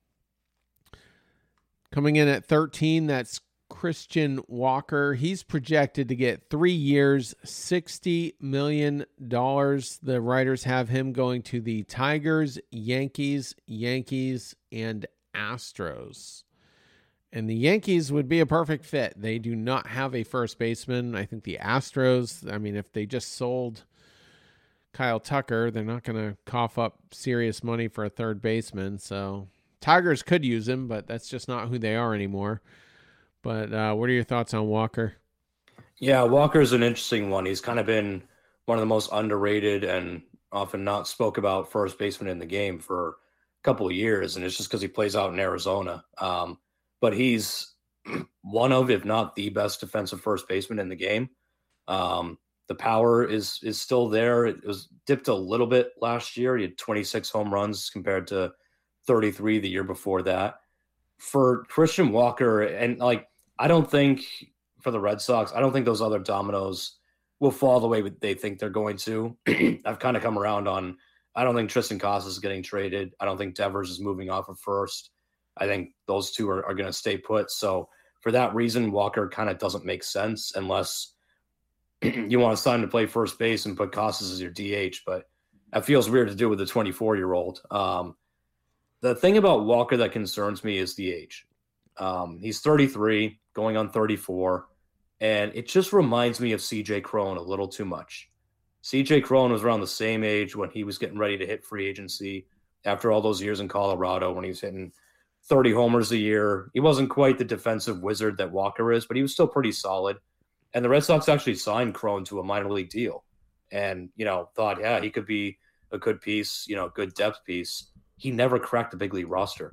Coming in at 13, that's Christian Walker. He's projected to get 3 years, $60 million. The writers have him going to the Tigers, Yankees, and Astros. And the Yankees would be a perfect fit. They do not have a first baseman. I think the Astros, if they just sold Kyle Tucker, they're not going to cough up serious money for a third baseman. So Tigers could use him, but that's just not who they are anymore. But what are your thoughts on Walker? Yeah, Walker's an interesting one. He's kind of been one of the most underrated and often not spoke about first baseman in the game for a couple of years, and it's just because he plays out in Arizona. But he's one of, if not the best defensive first baseman in the game. The power is still there. It was dipped a little bit last year. He had 26 home runs compared to 33 the year before that. For Christian Walker, and I don't think for the Red Sox, I don't think those other dominoes will fall the way they think they're going to. I've kind of come around on, I don't think Tristan Casas is getting traded. I don't think Devers is moving off of first. I think those two are going to stay put. So for that reason, Walker kind of doesn't make sense unless you want to sign to play first base and put Casas as your DH, but that feels weird to do with a 24-year-old. The thing about Walker that concerns me is the age. He's 33, going on 34, and it just reminds me of CJ Cron a little too much. CJ Cron was around the same age when he was getting ready to hit free agency after all those years in Colorado when he was hitting 30 homers a year. He wasn't quite the defensive wizard that Walker is, but he was still pretty solid. And the Red Sox actually signed Cron to a minor league deal and, thought, yeah, he could be a good piece, good depth piece. He never cracked the big league roster.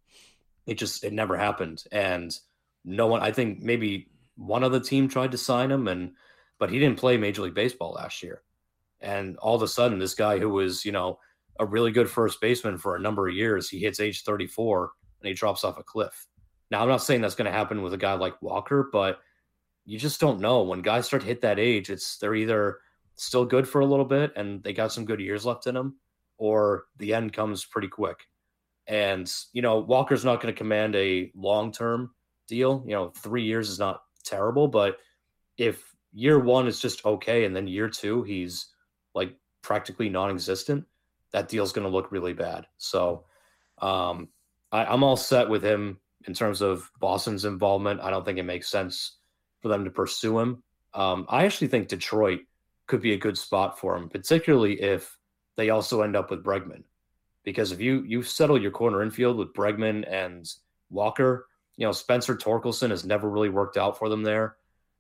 It never happened. And no one, I think maybe one other team tried to sign him, but he didn't play Major League Baseball last year. And all of a sudden, this guy who was, a really good first baseman for a number of years, he hits age 34 and he drops off a cliff. Now, I'm not saying that's going to happen with a guy like Walker, but you just don't know. When guys start to hit that age, they're either still good for a little bit and they got some good years left in them, or the end comes pretty quick. And, Walker's not going to command a long-term deal. 3 years is not terrible, but if year one is just okay and then year two he's practically non-existent, that deal's going to look really bad. So I'm all set with him in terms of Boston's involvement. I don't think it makes sense for them to pursue him. I actually think Detroit could be a good spot for him, particularly if they also end up with Bregman. Because if you settle your corner infield with Bregman and Walker, Spencer Torkelson has never really worked out for them there.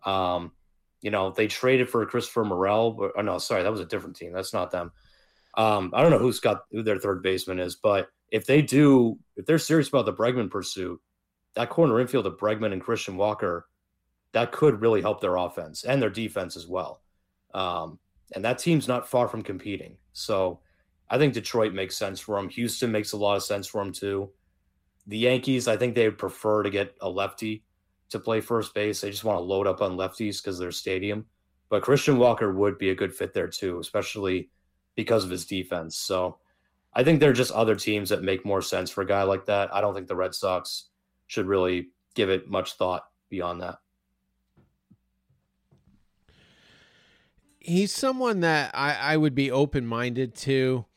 They traded for Christopher Morel. Oh, no, sorry, that was a different team. That's not them. I don't know who their third baseman is, but if they're serious about the Bregman pursuit, that corner infield of Bregman and Christian Walker, that could really help their offense and their defense as well. And that team's not far from competing. So I think Detroit makes sense for him. Houston makes a lot of sense for him too. The Yankees, I think they would prefer to get a lefty to play first base. They just want to load up on lefties because of their stadium. But Christian Walker would be a good fit there too, especially because of his defense. So I think there are just other teams that make more sense for a guy like that. I don't think the Red Sox should really give it much thought beyond that. He's someone that I would be open-minded to.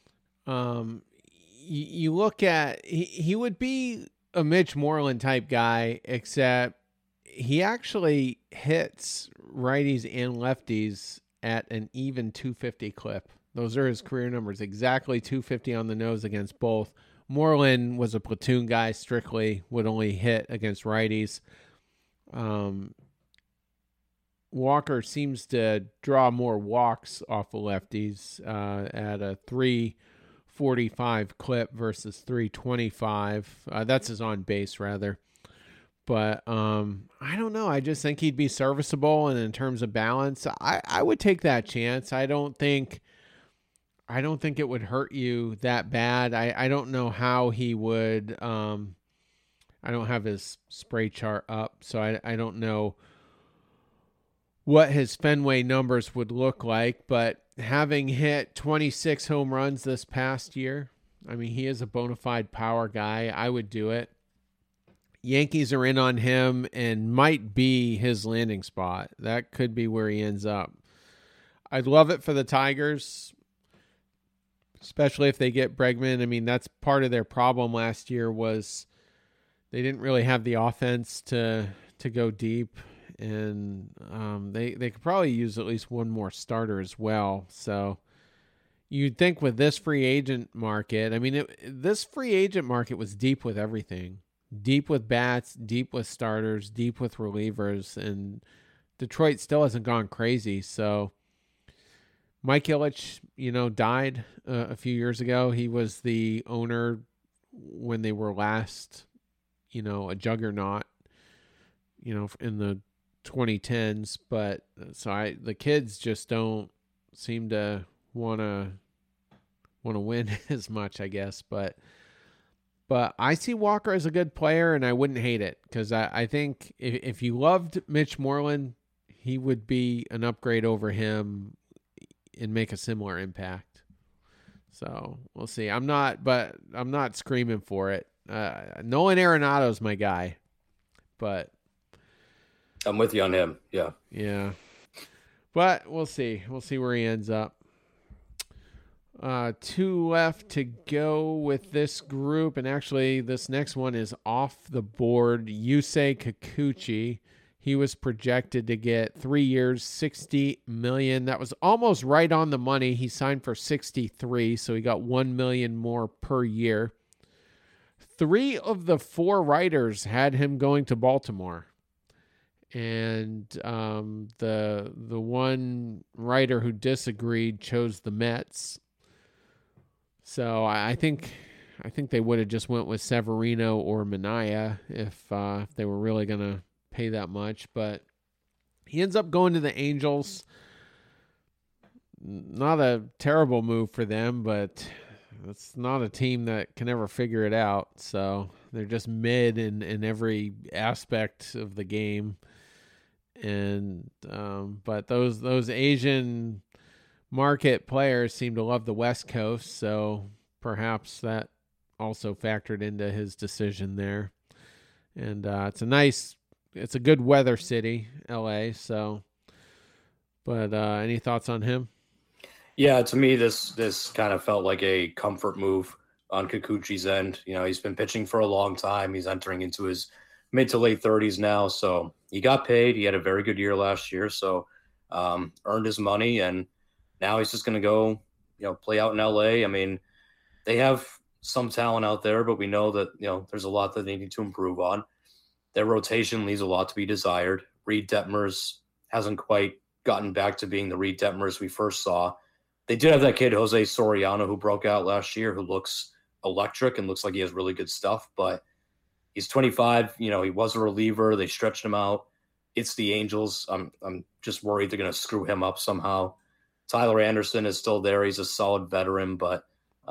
You look at, he would be a Mitch Moreland type guy, except he actually hits righties and lefties at an even 250 clip. Those are his career numbers, exactly 250 on the nose against both. Moreland was a platoon guy, strictly would only hit against righties. Walker seems to draw more walks off of lefties at a 345 clip versus 325. That's his on base, rather. But I don't know. I just think he'd be serviceable, and in terms of balance, I would take that chance. I don't think it would hurt you that bad. I don't know how he would. I don't have his spray chart up, so I don't know what his Fenway numbers would look like, but having hit 26 home runs this past year, I mean, he is a bona fide power guy. I would do it. Yankees are in on him and might be his landing spot. That could be where he ends up. I'd love it for the Tigers, especially if they get Bregman. I mean, that's part of their problem last year was they didn't really have the offense to go deep. And they could probably use at least one more starter as well. So you'd think with this free agent market, I mean, this free agent market was deep with everything. Deep with bats, deep with starters, deep with relievers. And Detroit still hasn't gone crazy. So Mike Ilitch, died a few years ago. He was the owner when they were last, a juggernaut, in the 2010s. But the kids just don't seem to want to win as much, I guess. But I see Walker as a good player, and I wouldn't hate it, because I think if you loved Mitch Moreland, he would be an upgrade over him and make a similar impact. So we'll see. I'm not screaming for it. Nolan Arenado's my guy, but I'm with you on him. Yeah. Yeah. But we'll see. We'll see where he ends up. 2 left to go with this group, and actually this next one is off the board. Yusei Kikuchi. He was projected to get 3 years, $60 million. That was almost right on the money. He signed for 63, so he got $1 million more per year. 3 of the 4 writers had him going to Baltimore, and the one writer who disagreed chose the Mets. So I think they would have just went with Severino or Minaya if they were really going to pay that much. But he ends up going to the Angels. Not a terrible move for them, but it's not a team that can ever figure it out. So they're just mid in every aspect of the game. And but those Asian market players seem to love the West Coast, so perhaps that also factored into his decision there. And it's a good weather city, LA. So, but any thoughts on him? Yeah, to me, this kind of felt like a comfort move on Kikuchi's end. He's been pitching for a long time. He's entering into his mid to late 30s now, so he got paid. He had a very good year last year, so earned his money, and now he's just going to go, play out in LA. I mean, they have some talent out there, but we know that, there's a lot that they need to improve on. Their rotation leaves a lot to be desired. Reed Detmers hasn't quite gotten back to being the Reed Detmers we first saw. They did have that kid, Jose Soriano, who broke out last year, who looks electric and looks like he has really good stuff, but he's 25. He was a reliever. They stretched him out. It's the Angels. I'm just worried they're going to screw him up somehow. Tyler Anderson is still there. He's a solid veteran, but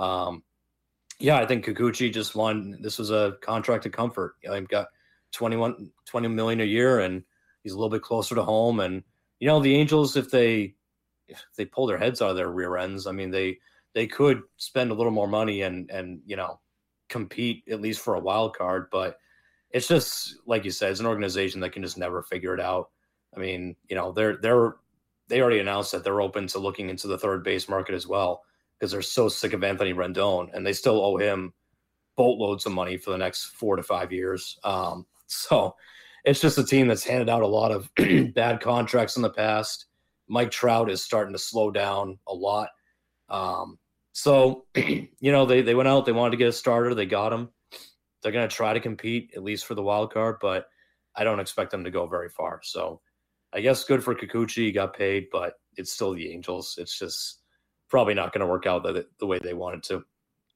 I think Kikuchi just won. This was a contract of comfort. He got $20 million a year, and he's a little bit closer to home. And the Angels, if they pull their heads out of their rear ends, I mean, they could spend a little more money and compete at least for a wild card. But it's just like you said, it's an organization that can just never figure it out. I mean, they already announced that they're open to looking into the third base market as well, because they're so sick of Anthony Rendon, and they still owe him boatloads of money for the next 4 to 5 years. So it's just a team that's handed out a lot of bad contracts in the past. Mike Trout is starting to slow down a lot. So, they went out, they wanted to get a starter. They got him. They're going to try to compete at least for the wild card, but I don't expect them to go very far. So I guess good for Kikuchi. He got paid, but it's still the Angels. It's just probably not going to work out the way they wanted to.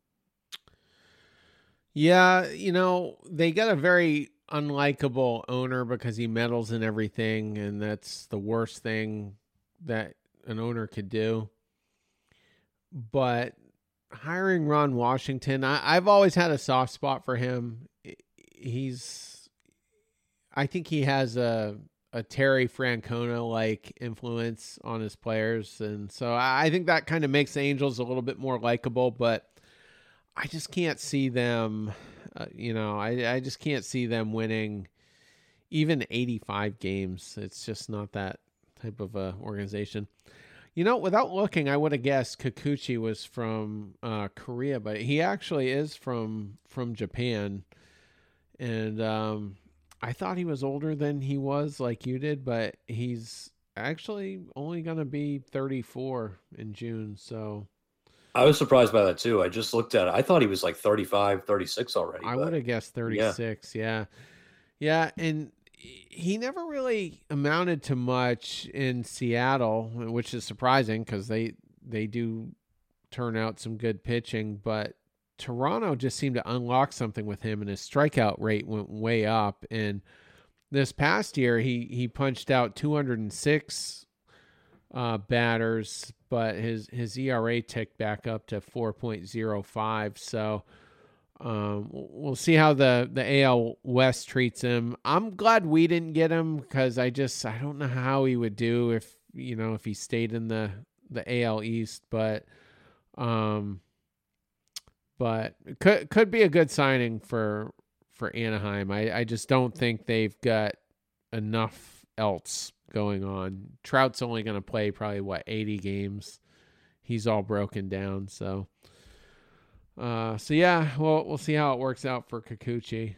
Yeah, they got a very unlikable owner because he meddles in everything, and that's the worst thing that an owner could do. But hiring Ron Washington, I've always had a soft spot for him. I think he has a Terry Francona-like influence on his players. And so I think that kind of makes the Angels a little bit more likable, but I just can't see them, I just can't see them winning even 85 games. It's just not that type of organization. Without looking, I would have guessed Kikuchi was from Korea, but he actually is from Japan. And I thought he was older than he was, like you did, but he's actually only going to be 34 in June. So I was surprised by that too. I just looked at it. I thought he was like 35, 36 already. I would have guessed 36. Yeah. And he never really amounted to much in Seattle, which is surprising because they they do turn out some good pitching, but Toronto just seemed to unlock something with him, and his strikeout rate went way up. And this past year, he punched out 206 batters, but his ERA ticked back up to 4.05. So we'll see how the AL West treats him. I'm glad we didn't get him, because I don't know how he would do if he stayed in the AL East, but it could be a good signing for Anaheim. I just don't think they've got enough else going on. Trout's only going to play probably 80 games. He's all broken down. So yeah, we'll see how it works out for Kikuchi.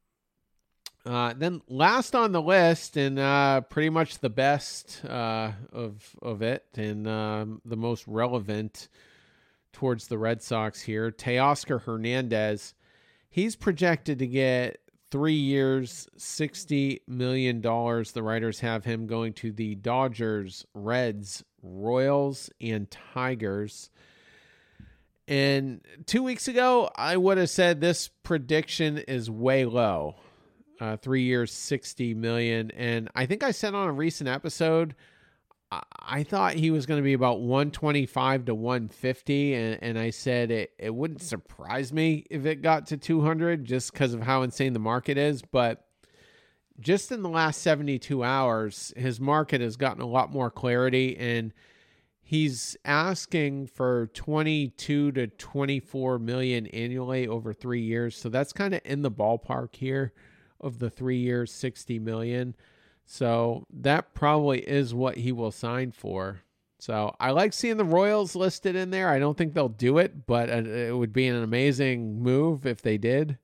Then last on the list, and pretty much the best of it, and the most relevant towards the Red Sox here, Teoscar Hernandez. He's projected to get 3 years, $60 million. The writers have him going to the Dodgers, Reds, Royals, and Tigers. And 2 weeks ago, I would have said this prediction is way low. 3 years, $60 million. And I think I said on a recent episode, I thought he was going to be about 125 to 150. And I said it wouldn't surprise me if it got to 200 just because of how insane the market is. But just in the last 72 hours, his market has gotten a lot more clarity, and he's asking for 22 to 24 million annually over 3 years. So that's kind of in the ballpark here of the 3 years, 60 million. So that probably is what he will sign for. So I like seeing the Royals listed in there. I don't think they'll do it, but it would be an amazing move if they did.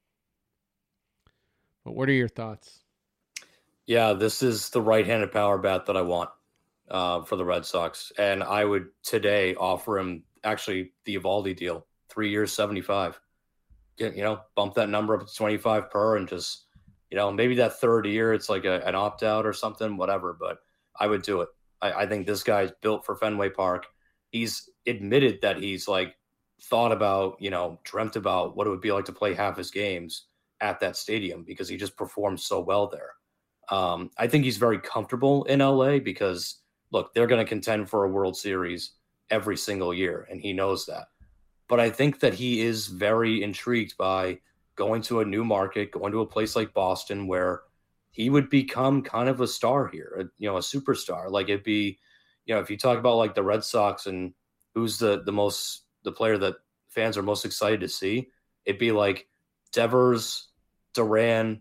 But what are your thoughts? Yeah, this is the right-handed power bat that I want for the Red Sox. And I would today offer him actually the Eovaldi deal, 3 years, 75. Bump that number up to 25 per, and just, maybe that third year it's like an opt-out or something, whatever. But I would do it. I think this guy's built for Fenway Park. He's admitted that he's thought about, dreamt about what it would be like to play half his games at that stadium because he just performs so well there. I think he's very comfortable in LA because, look, they're going to contend for a World Series every single year, and he knows that. But I think that he is very intrigued by going to a new market, going to a place like Boston where he would become kind of a star here, a superstar. It'd be, if you talk about the Red Sox and who's the player that fans are most excited to see, it'd be Devers, Duran,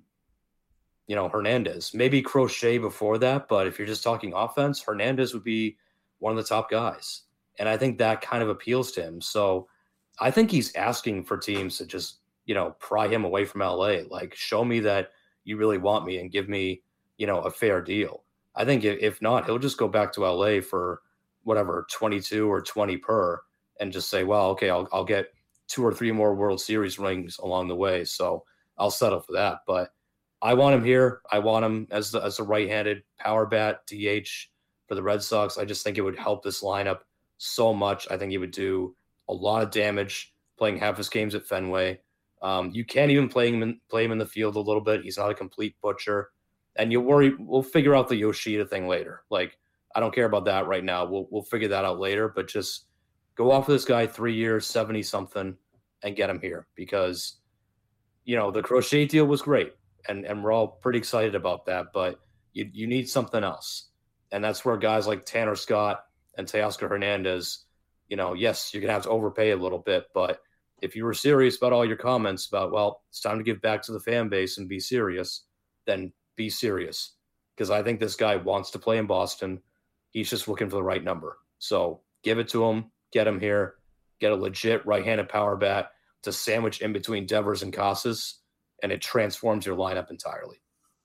Hernandez, maybe Crochet before that. But if you're just talking offense, Hernandez would be one of the top guys. And I think that kind of appeals to him. So I think he's asking for teams to just, pry him away from LA. Show me that you really want me and give me, a fair deal. I think if not, he'll just go back to LA for whatever, 22 or 20 per, and just say, well, okay, I'll get 2 or 3 more World Series rings along the way. So I'll settle for that. But I want him here. I want him as a right-handed power bat DH for the Red Sox. I just think it would help this lineup so much. I think he would do a lot of damage playing half his games at Fenway. You can't even play him in the field a little bit. He's not a complete butcher. And we'll figure out the Yoshida thing later. I don't care about that right now. We'll figure that out later. But just go off of this guy 3 years, 70-something, and get him here. Because, the Crochet deal was great. And we're all pretty excited about that. But you need something else. And that's where guys like Tanner Scott and Teoscar Hernandez, yes, you're going to have to overpay a little bit. But if you were serious about all your comments about, well, it's time to give back to the fan base and be serious, then be serious. Because I think this guy wants to play in Boston. He's just looking for the right number. So give it to him, get him here, get a legit right-handed power bat to sandwich in between Devers and Casas, and it transforms your lineup entirely.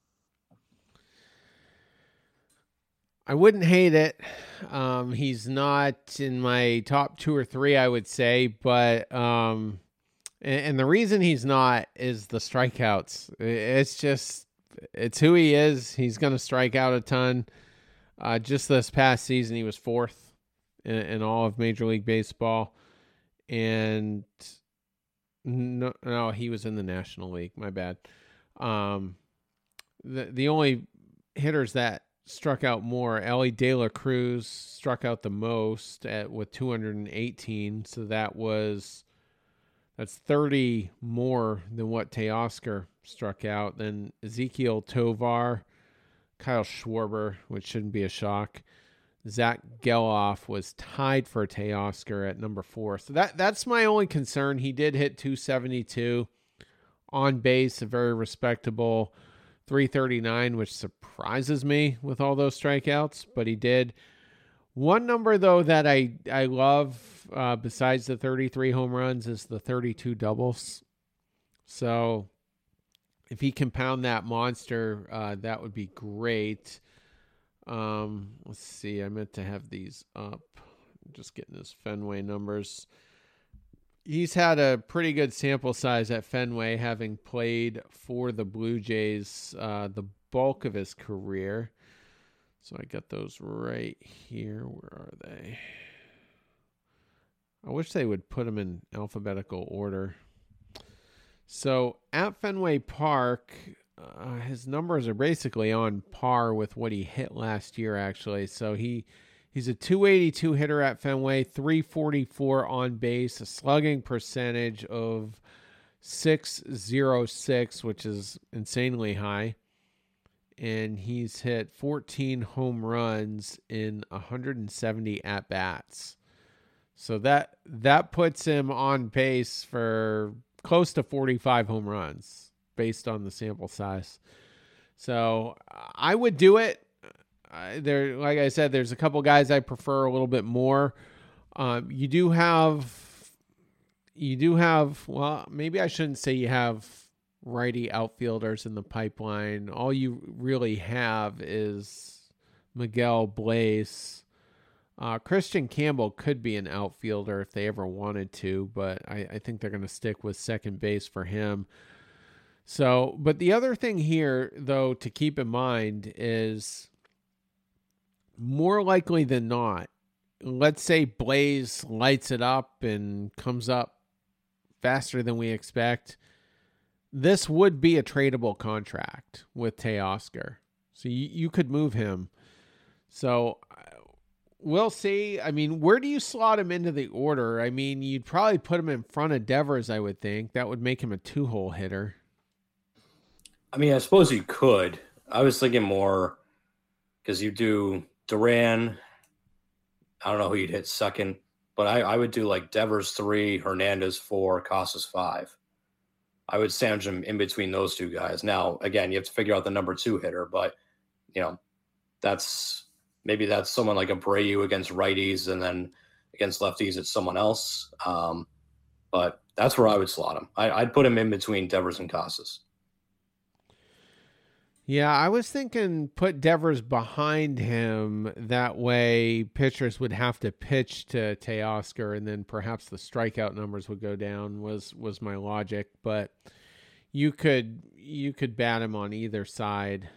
I wouldn't hate it. He's not in my top 2 or 3, I would say, but and the reason he's not is the strikeouts. It's who he is. He's going to strike out a ton. Just this past season, he was 4th in all of Major League Baseball. And no, he was in the National League. My bad. The only hitters that struck out more, Elly De La Cruz struck out the most with 218. So that's 30 more than what Teoscar struck out. Then Ezequiel Tovar, Kyle Schwarber, which shouldn't be a shock. Zach Geloff was tied for Teoscar at number 4. So that's my only concern. He did hit 272 on base, a very respectable 339, which surprises me with all those strikeouts, but he did. One number, though, that I love besides the 33 home runs is the 32 doubles. So if he can pound that monster, that would be great. Let's see. I meant to have these up. I'm just getting his Fenway numbers. He's had a pretty good sample size at Fenway, having played for the Blue Jays the bulk of his career. So I got those right here. Where are they? I wish they would put them in alphabetical order. So at Fenway Park, his numbers are basically on par with what he hit last year, actually. So he's a 282 hitter at Fenway, 344 on base, a slugging percentage of .606, which is insanely high. And he's hit 14 home runs in 170 at-bats. So that puts him on pace for close to 45 home runs based on the sample size. So I would do it. Like I said, there's a couple guys I prefer a little bit more. You do have, well, maybe I shouldn't say you have righty outfielders in the pipeline. All you really have is Miguel Bleis. Christian Campbell could be an outfielder if they ever wanted to, but I think they're going to stick with second base for him. So, but the other thing here, though, to keep in mind is more likely than not, let's say Bleis lights it up and comes up faster than we expect. This would be a tradable contract with Teoscar. So you could move him. So we'll see. I mean, where do you slot him into the order? I mean, you'd probably put him in front of Devers, I would think. That would make him a 2-hole hitter. I mean, I suppose you could. I was thinking more because you do Duran. I don't know who you'd hit second, but I would do like Devers 3, Hernandez 4, Casas 5. I would sandwich him in between those two guys. Now, again, you have to figure out the number 2 hitter, but that's someone like Abreu against righties, and then against lefties, it's someone else. But that's where I would slot him. I'd put him in between Devers and Casas. Yeah, I was thinking put Devers behind him. That way pitchers would have to pitch to Teoscar, and then perhaps the strikeout numbers would go down was my logic. But you could bat him on either side.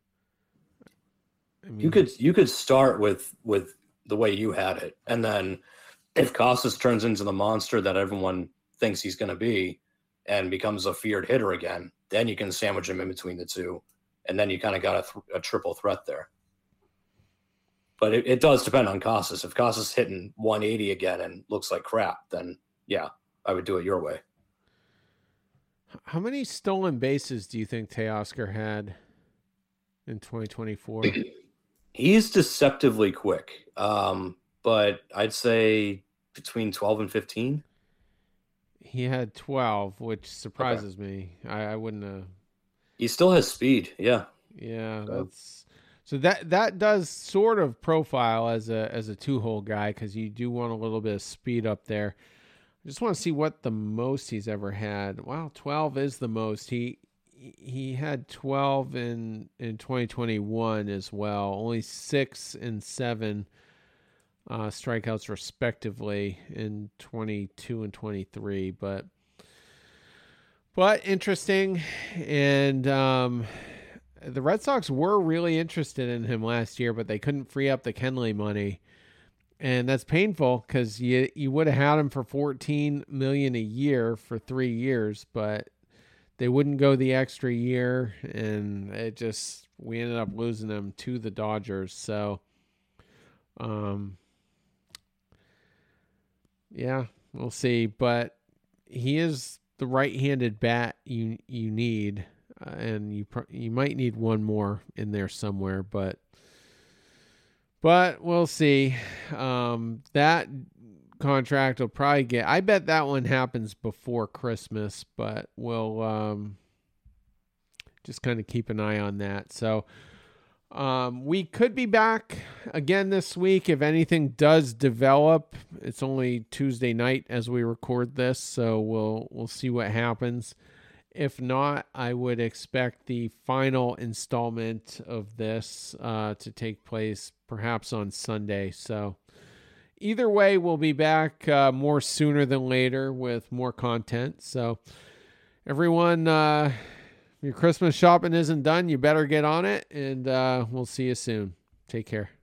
I mean, you could start with the way you had it, and then if Casas turns into the monster that everyone thinks he's going to be and becomes a feared hitter again, then you can sandwich him in between the two. And then you kind of got a triple threat there. But it does depend on Casas. If Casas hitting 180 again and looks like crap, then yeah, I would do it your way. How many stolen bases do you think Teoscar had in 2024? He's deceptively quick, but I'd say between 12 and 15. He had 12, which surprises me. I wouldn't have. He still has speed, yeah. Yeah, that does sort of profile as a 2-hole guy, because you do want a little bit of speed up there. I just want to see what the most he's ever had. Wow, 12 is the most. He had 12 in 2021 as well. Only 6 and 7 strikeouts respectively in 22 and 23, but interesting. And the Red Sox were really interested in him last year, but they couldn't free up the Kenley money. And that's painful because you would have had him for $14 million a year for 3 years, but they wouldn't go the extra year, and we ended up losing him to the Dodgers. So, yeah, we'll see. But he is the right-handed bat you need, and you might need one more in there somewhere, but we'll see. That contract will probably I bet that one happens before Christmas, but we'll just kind of keep an eye on that. So we could be back again this week if anything does develop. It's only Tuesday night as we record this, so we'll see what happens. If not, I would expect the final installment of this to take place perhaps on Sunday. So either way, we'll be back more sooner than later with more content. So everyone, if your Christmas shopping isn't done, you better get on it, and we'll see you soon. Take care.